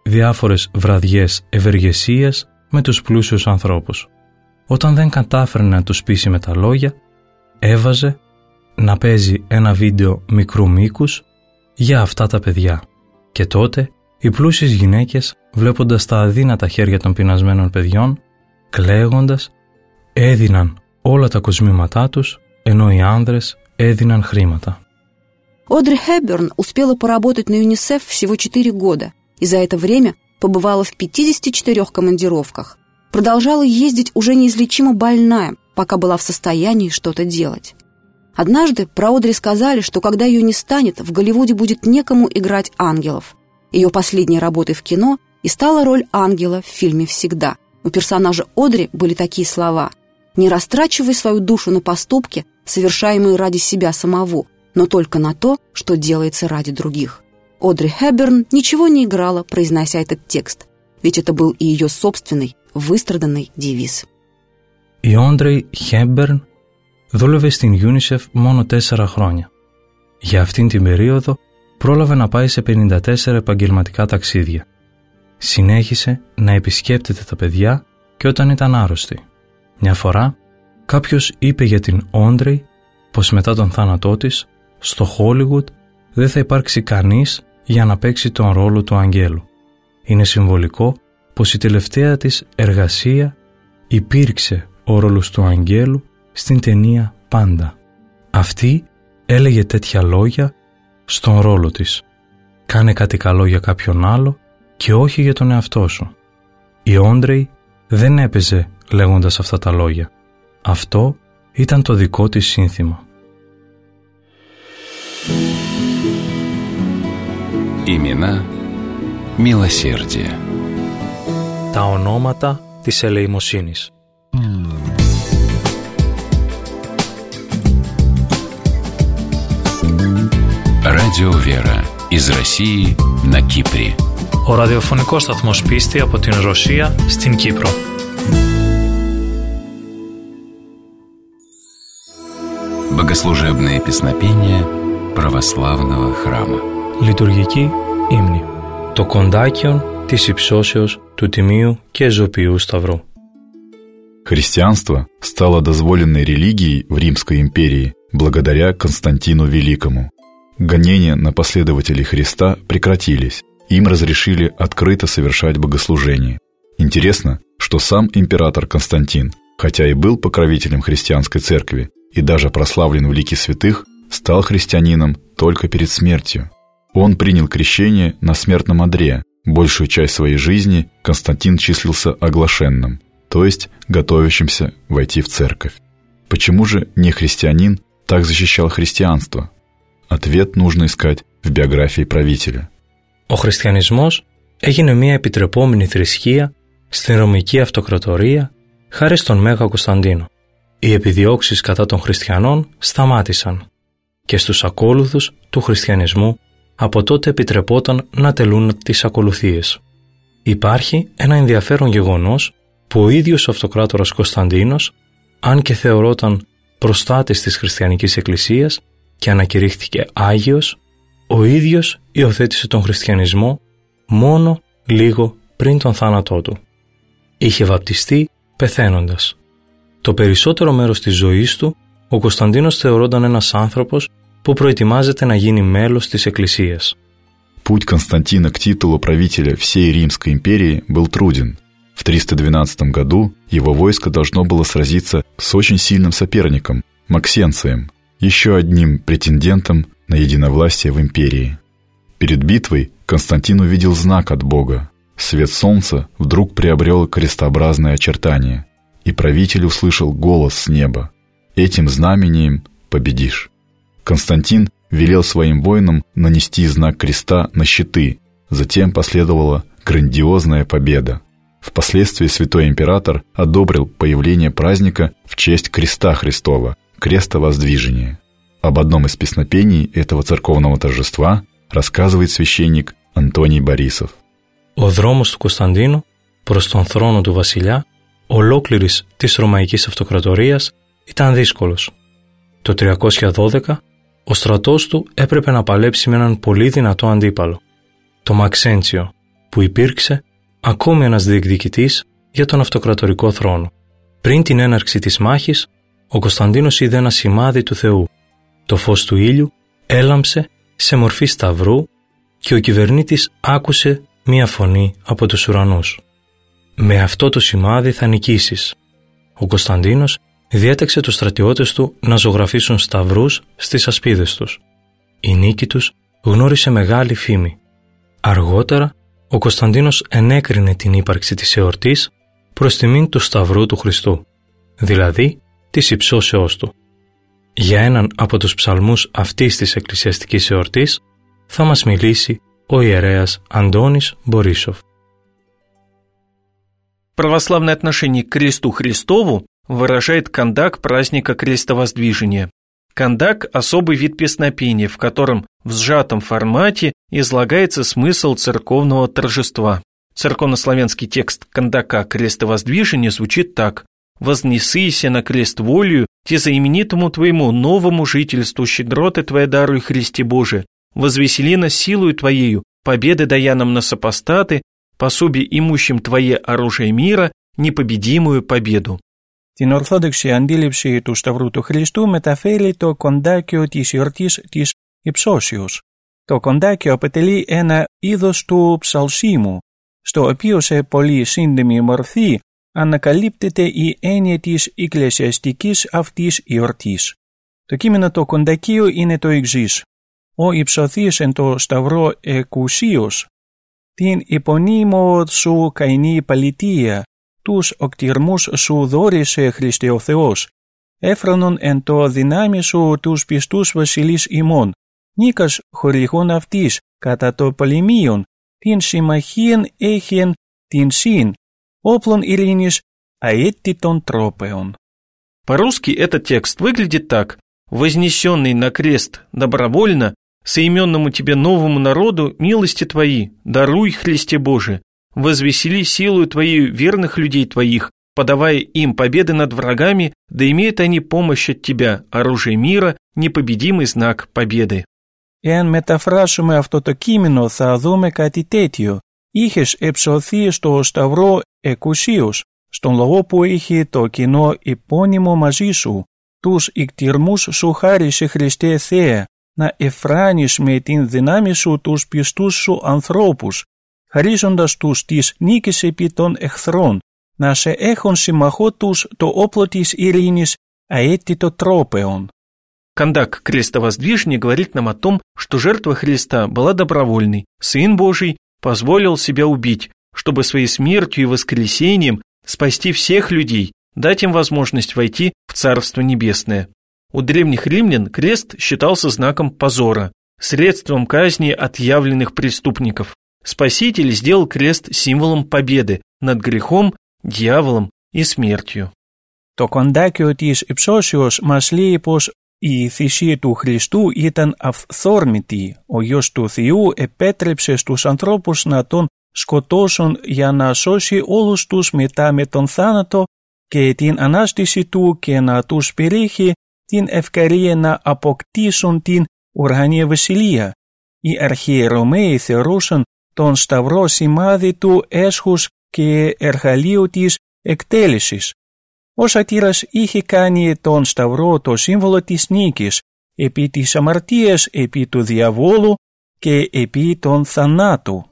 διάφορες βραδιές ευεργεσίας με τους πλούσιους ανθρώπους. Όταν δεν κατάφερε να τους πείσει με τα λόγια, έβαζε να παίζει ένα βίντεο μικρού μήκους για αυτά τα παιδιά. Και τότε οι πλούσιες γυναίκες, βλέποντας τα αδύνατα χέρια των πεινασμένων παιδιών, κλαίγοντας, έδιναν όλα τα κοσμήματά τους, ενώ οι άνδρες έδιναν χρήματα. Одри Хепберн успела поработать на ЮНИСЕФ всего 4 года и за это время побывала в 54 командировках. Продолжала ездить уже неизлечимо больная, пока была в состоянии что-то делать. Однажды про Одри сказали, что когда ее не станет, в Голливуде будет некому играть ангелов. Ее последней работой в кино и стала роль ангела в фильме «Всегда». У персонажа Одри были такие слова: «Не растрачивай свою душу на поступки, совершаемые ради себя самого, но только на то, что делается ради других». Одри Хепберн ничего не играла, произнося этот текст, ведь это был и ее собственный, выстраданный девиз. Η Όντρεϊ Χέμπερν δούλευε στην UNICEF μόνο 4 χρόνια. Για αυτήν την περίοδο πρόλαβε να πάει σε 54 επαγγελματικά ταξίδια. Συνέχισε να επισκέπτεται τα παιδιά και όταν ήταν άρρωστη. Μια φορά κάποιος είπε για την Όντρεϊ πως μετά τον θάνατό της, στο Χόλιγουντ δεν θα υπάρξει κανείς για να παίξει τον ρόλο του αγγέλου. Είναι συμβολικό πως η τελευταία της εργασία υπήρξε ο ρόλος του αγγέλου στην ταινία «Πάντα». Αυτή έλεγε τέτοια λόγια στον ρόλο της. Κάνε κάτι καλό για κάποιον άλλο και όχι για τον εαυτό σου. Η Όντρεϊ δεν έπαιζε λέγοντας αυτά τα λόγια. Αυτό ήταν το δικό της σύνθημα. Имена μилосердия. Τα ονόματα της ελεημοσύνης. Радио Вера из России на Кипре. Ο ραδιοφωνικός σταθμός Πίστη από την Ρωσία στην Κύπρο. Богослужебные песнопения православного храма. Λειτουργική ύμνη. Το κοντάκιον της υψώσεως του Τιμίου και Ζωπιού Σταυρού. Христианство стало дозволенной религией в Римской империи благодаря Константину Великому. Гонения на последователей Христа прекратились, им разрешили открыто совершать богослужения. Интересно, что сам император Константин, хотя и был покровителем христианской церкви и даже прославлен в лике святых, стал христианином только перед смертью. Он принял крещение на смертном одре. Большую часть своей жизни Константин числился оглашенным, то есть готовящимся войти в церковь. Почему же не христианин так защищал христианство? Ответ нужно искать в биографии правителя. Ο χριστιανισμός έγινε μια επιτρεπόμενη θρησκεία στην Ρωμική Αυτοκρατορία χάρη στον Μέγα Κωνσταντίνο. Οι επιδιώξεις κατά των χριστιανών σταμάτησαν και στους ακόλουθους του χριστιανισμού από τότε επιτρεπόταν να τελούν τις ακολουθίες. Υπάρχει ένα ενδιαφέρον γεγονός που ο ίδιος ο αυτοκράτορας Κωνσταντίνος, αν και θεωρόταν προστάτης της χριστιανικής εκκλησίας και ανακηρύχθηκε Άγιος, ο ίδιος υιοθέτησε τον χριστιανισμό μόνο λίγο πριν τον θάνατό του. Είχε βαπτιστεί πεθαίνοντας. Το περισσότερο μέρος της ζωής του, ο Κωνσταντίνος θεωρόταν ένας άνθρωπος που προετοιμάζεται να γίνει μέλος της Εκκλησίας. Путь Константина к титулу правителя всей Римской империи был труден. В 312 году его войско должно было сразиться с очень сильным соперником – Максенцием, еще одним претендентом на единовластие в империи. Перед битвой Константин увидел знак от Бога. Свет солнца вдруг приобрел крестообразное очертание, и правитель услышал голос с неба: «Этим знамением победишь». Константин велел своим воинам нанести знак креста на щиты, затем последовала грандиозная победа. Впоследствии святой император одобрил появление праздника в честь креста Христова, крестовоздвижения. Об одном из песнопений этого церковного торжества рассказывает священник Антоний Борисов. Ο δρόμος του Κωνσταντίνου προς τον θρόνο του βασιλιά ολόκληρης της Ρωμαϊκής Αυτοκρατορίας ήταν δύσκολος. Το 312 ο στρατός του έπρεπε να παλέψει με έναν πολύ δυνατό αντίπαλο, το Μαξέντσιο, που υπήρξε ακόμη ένας διεκδικητής για τον αυτοκρατορικό θρόνο. Πριν την έναρξη της μάχης, ο Κωνσταντίνος είδε ένα σημάδι του Θεού. Το φως του ήλιου έλαμψε σε μορφή σταυρού και ο κυβερνήτης άκουσε μία φωνή από τους ουρανούς. «Με αυτό το σημάδι θα νικήσεις». Ο Κωνσταντίνος διέταξε τους στρατιώτες του να ζωγραφίσουν σταυρούς στις ασπίδες τους. Η νίκη τους γνώρισε μεγάλη φήμη. Αργότερα, ο Κωνσταντίνος ενέκρινε την ύπαρξη της εορτής προς τιμήν του Σταυρού του Χριστού, δηλαδή της υψώσεώς του. Για έναν από τους ψαλμούς αυτής της εκκλησιαστικής εορτής θα μας μιλήσει ο ιερέας Антонис Борисов. Православное отношение к кресту Христову выражает кандак праздника крестовоздвижения. Кандак – особый вид песнопения, в котором в сжатом формате излагается смысл церковного торжества. Церковнославянский текст кандака крестовоздвижения звучит так: «Вознесися на крест волею, те за именитому твоему новому жительству щедроты твоя даруй, Христе Боже, возвесели нас силою твоею, победы дая нам на сопостаты, пособие имущим твое оружие мира, непобедимую победу». Την ορθόδοξη αντίληψη του Σταυρού του Χριστού μεταφέρει το κοντάκιο της εορτής της Υψώσεως. Το κοντάκιο αποτελεί ένα είδος του ψαλσίμου, στο οποίο σε πολύ σύντομη μορφή ανακαλύπτεται η έννοια της εκκλησιαστικής αυτής εορτής. Το κείμενο του κοντακίου είναι το εξής: «Ο υψωθείς εν το Σταυρό εκουσίως, την υπονείμω σου καηνή παλιτία, τους οκτηρμούς σου δώρισε Χριστέ ο Θεός, έφρονον εν το δυνάμει σου τους πιστούς βασιλείς ημών, νίκας χορηγών αυτής κατά το πολεμίον, την συμμαχίαν έχεν την συν, όπλων ειρήνης αέτητων τρόπεων». По-русски этот текст выглядит так: «Вознесенный на крест добровольно, соименному тебе новому народу милости твои, даруй, Христе Боже, возвесели силою твоей верных людей твоих, подавая им победы над врагами, да имеют они помощь от тебя, оружие мира, непобедимый знак победы». Εάν μεταφράσουμε αυτό το κείμενο θα δούμε κάτι τέτοιο: «Είχες εψωθεί στο Σταυρό εκουσίως, στον λαό που είχε το κοινό υπόνυμο μαζί σου, τους εκτιρμούς σου χάρισε Χριστέ Θεέ, να εφράνεις με την δύναμη σου τους πιστούς σου ανθρώπους, χαρίζοντας τους της νίκης επί των εχθρών, να σε έχουν συμμαχό τους το όπλο της ειρήνης αέτητο τρόπεων». Кандак крестовоздвижения говорит нам о том, что жертва Христа была добровольной. Сын Божий позволил себя убить, чтобы своей смертью и воскресением спасти всех людей, дать им возможность войти в Царство Небесное. У древних римлян крест считался знаком позора, средством казни отъявленных преступников. Спаситель сделал крест символом победы над грехом, дьяволом и смертью. Το κοντάκιο της Υψώσεως μας λέει πως η θυσία του Χριστού ήταν αυθόρμητη. Ο Υιός του Θεού επέτρεψε στους ανθρώπους να τον σκοτώσουν για να σώσει όλους τους μετά με τον θάνατο και την Ανάστηση του και να τους περιέχει την ευκαιρία να αποκτήσουν την ουρανία βασιλεία. Οι αρχαίοι Ρωμαίοι θεωρούσαν τον Σταυρό σημάδι του έσχους και εργαλείο της εκτέλεσης. Ο σατήρας είχε κάνει τον Σταυρό το σύμβολο της νίκης επί της αμαρτίας, επί του διαβόλου και επί των θανάτου.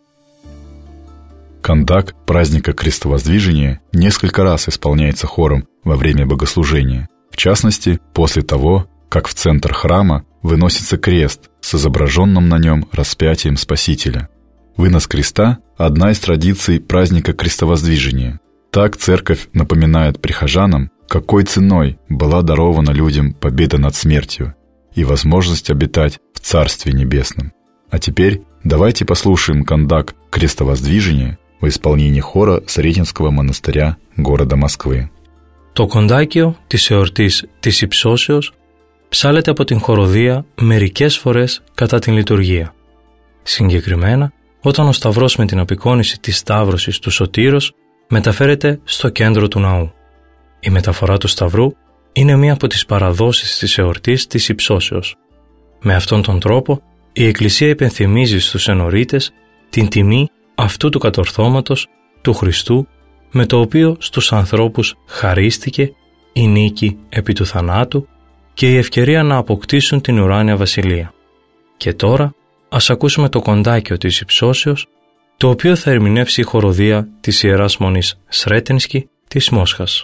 Кандак праздника Крестовоздвижения несколько раз исполняется хором во время богослужения, в частности, после того, как в центр храма выносится крест с изображенным на нем распятием Спасителя. Вынос креста – одна из традиций праздника Крестовоздвижения. Так церковь напоминает прихожанам, какой ценой была дарована людям победа над смертью и возможность обитать в Царстве Небесном. А теперь давайте послушаем кандак Крестовоздвижения в исполнении χора Сретенского монастыря города Москвы. Το κοντάκιο της εορτής της Υψώσεως ψάλεται από την χοροδία μερικές φορές κατά την λειτουργία. Συγκεκριμένα, όταν ο σταυρός με την απεικόνιση της σταύρωσης του Σωτήρος μεταφέρεται στο κέντρο του ναού. Η μεταφορά του σταυρού είναι μία από τις παραδόσεις της εορτής της Υψώσεως. Με αυτόν τον τρόπο, η Εκκλησία υπενθυμίζει στους ενορίτες την τιμή αυτού του κατορθώματος του Χριστού, με το οποίο στους ανθρώπους χαρίστηκε η νίκη επί του θανάτου και η ευκαιρία να αποκτήσουν την ουράνια βασιλεία. Και τώρα ας ακούσουμε το κοντάκιο της υψώσεως, το οποίο θα ερμηνεύσει η χοροδία της Ιεράς Μονής Σρέτενσκι της Μόσχας.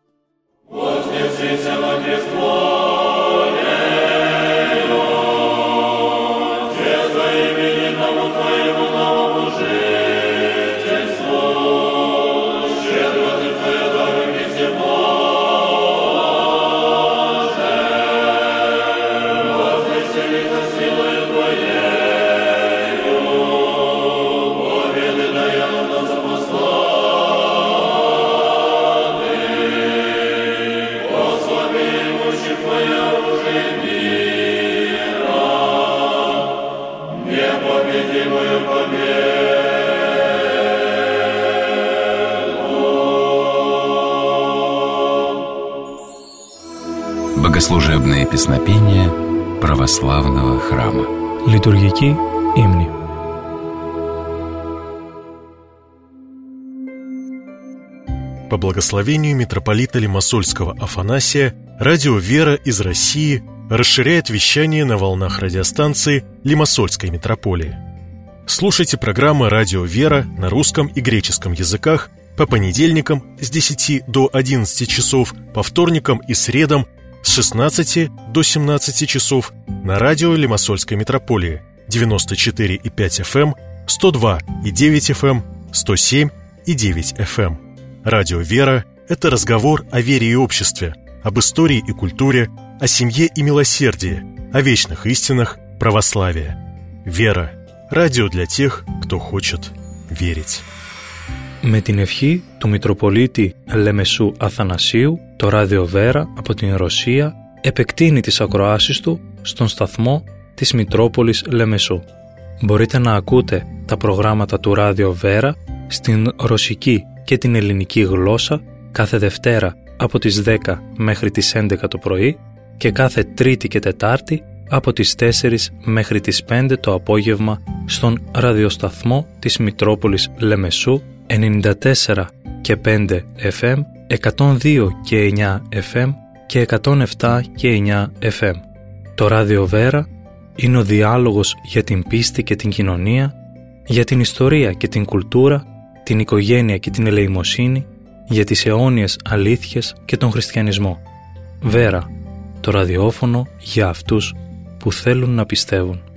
Богослужебные песнопения православного храма. Литургική ύμνη. По благословению митрополита Лимассольского Афанасия, радио «Вера» из России расширяет вещание на волнах радиостанции Лимассольской митрополии. Слушайте программы «Радио «Вера» на русском и греческом языках по понедельникам с 10 до 11 часов, по вторникам и средам с 16 до 17 часов на радио Лимассольской митрополии 94,5 FM, 102,9 FM, 107,9 FM. Радио «Вера» — это разговор о вере и обществе, об истории и культуре, о семье и милосердии, о вечных истинах православия. «Вера» — радио для тех, кто хочет верить. Με την ευχή του Μητροπολίτη Λεμεσού Αθανασίου, το ράδιο Βέρα από την Ρωσία επεκτείνει τις ακροάσεις του στον σταθμό της Μητρόπολης Λεμεσού. Μπορείτε να ακούτε τα προγράμματα του ράδιο Βέρα στην ρωσική και την ελληνική γλώσσα κάθε Δευτέρα από τις 10 μέχρι τις 11 το πρωί και κάθε Τρίτη και Τετάρτη από τις 4 μέχρι τις 5 το απόγευμα στον ραδιοσταθμό της Μητρόπολης Λεμεσού 94 και 5 FM, 102 και 9 FM και 107 και 9 FM. Το ράδιο Βέρα είναι ο διάλογος για την πίστη και την κοινωνία, για την ιστορία και την κουλτούρα, την οικογένεια και την ελεημοσύνη, για τις αιώνιες αλήθειες και τον χριστιανισμό. Βέρα, το ραδιόφωνο για αυτούς που θέλουν να πιστεύουν.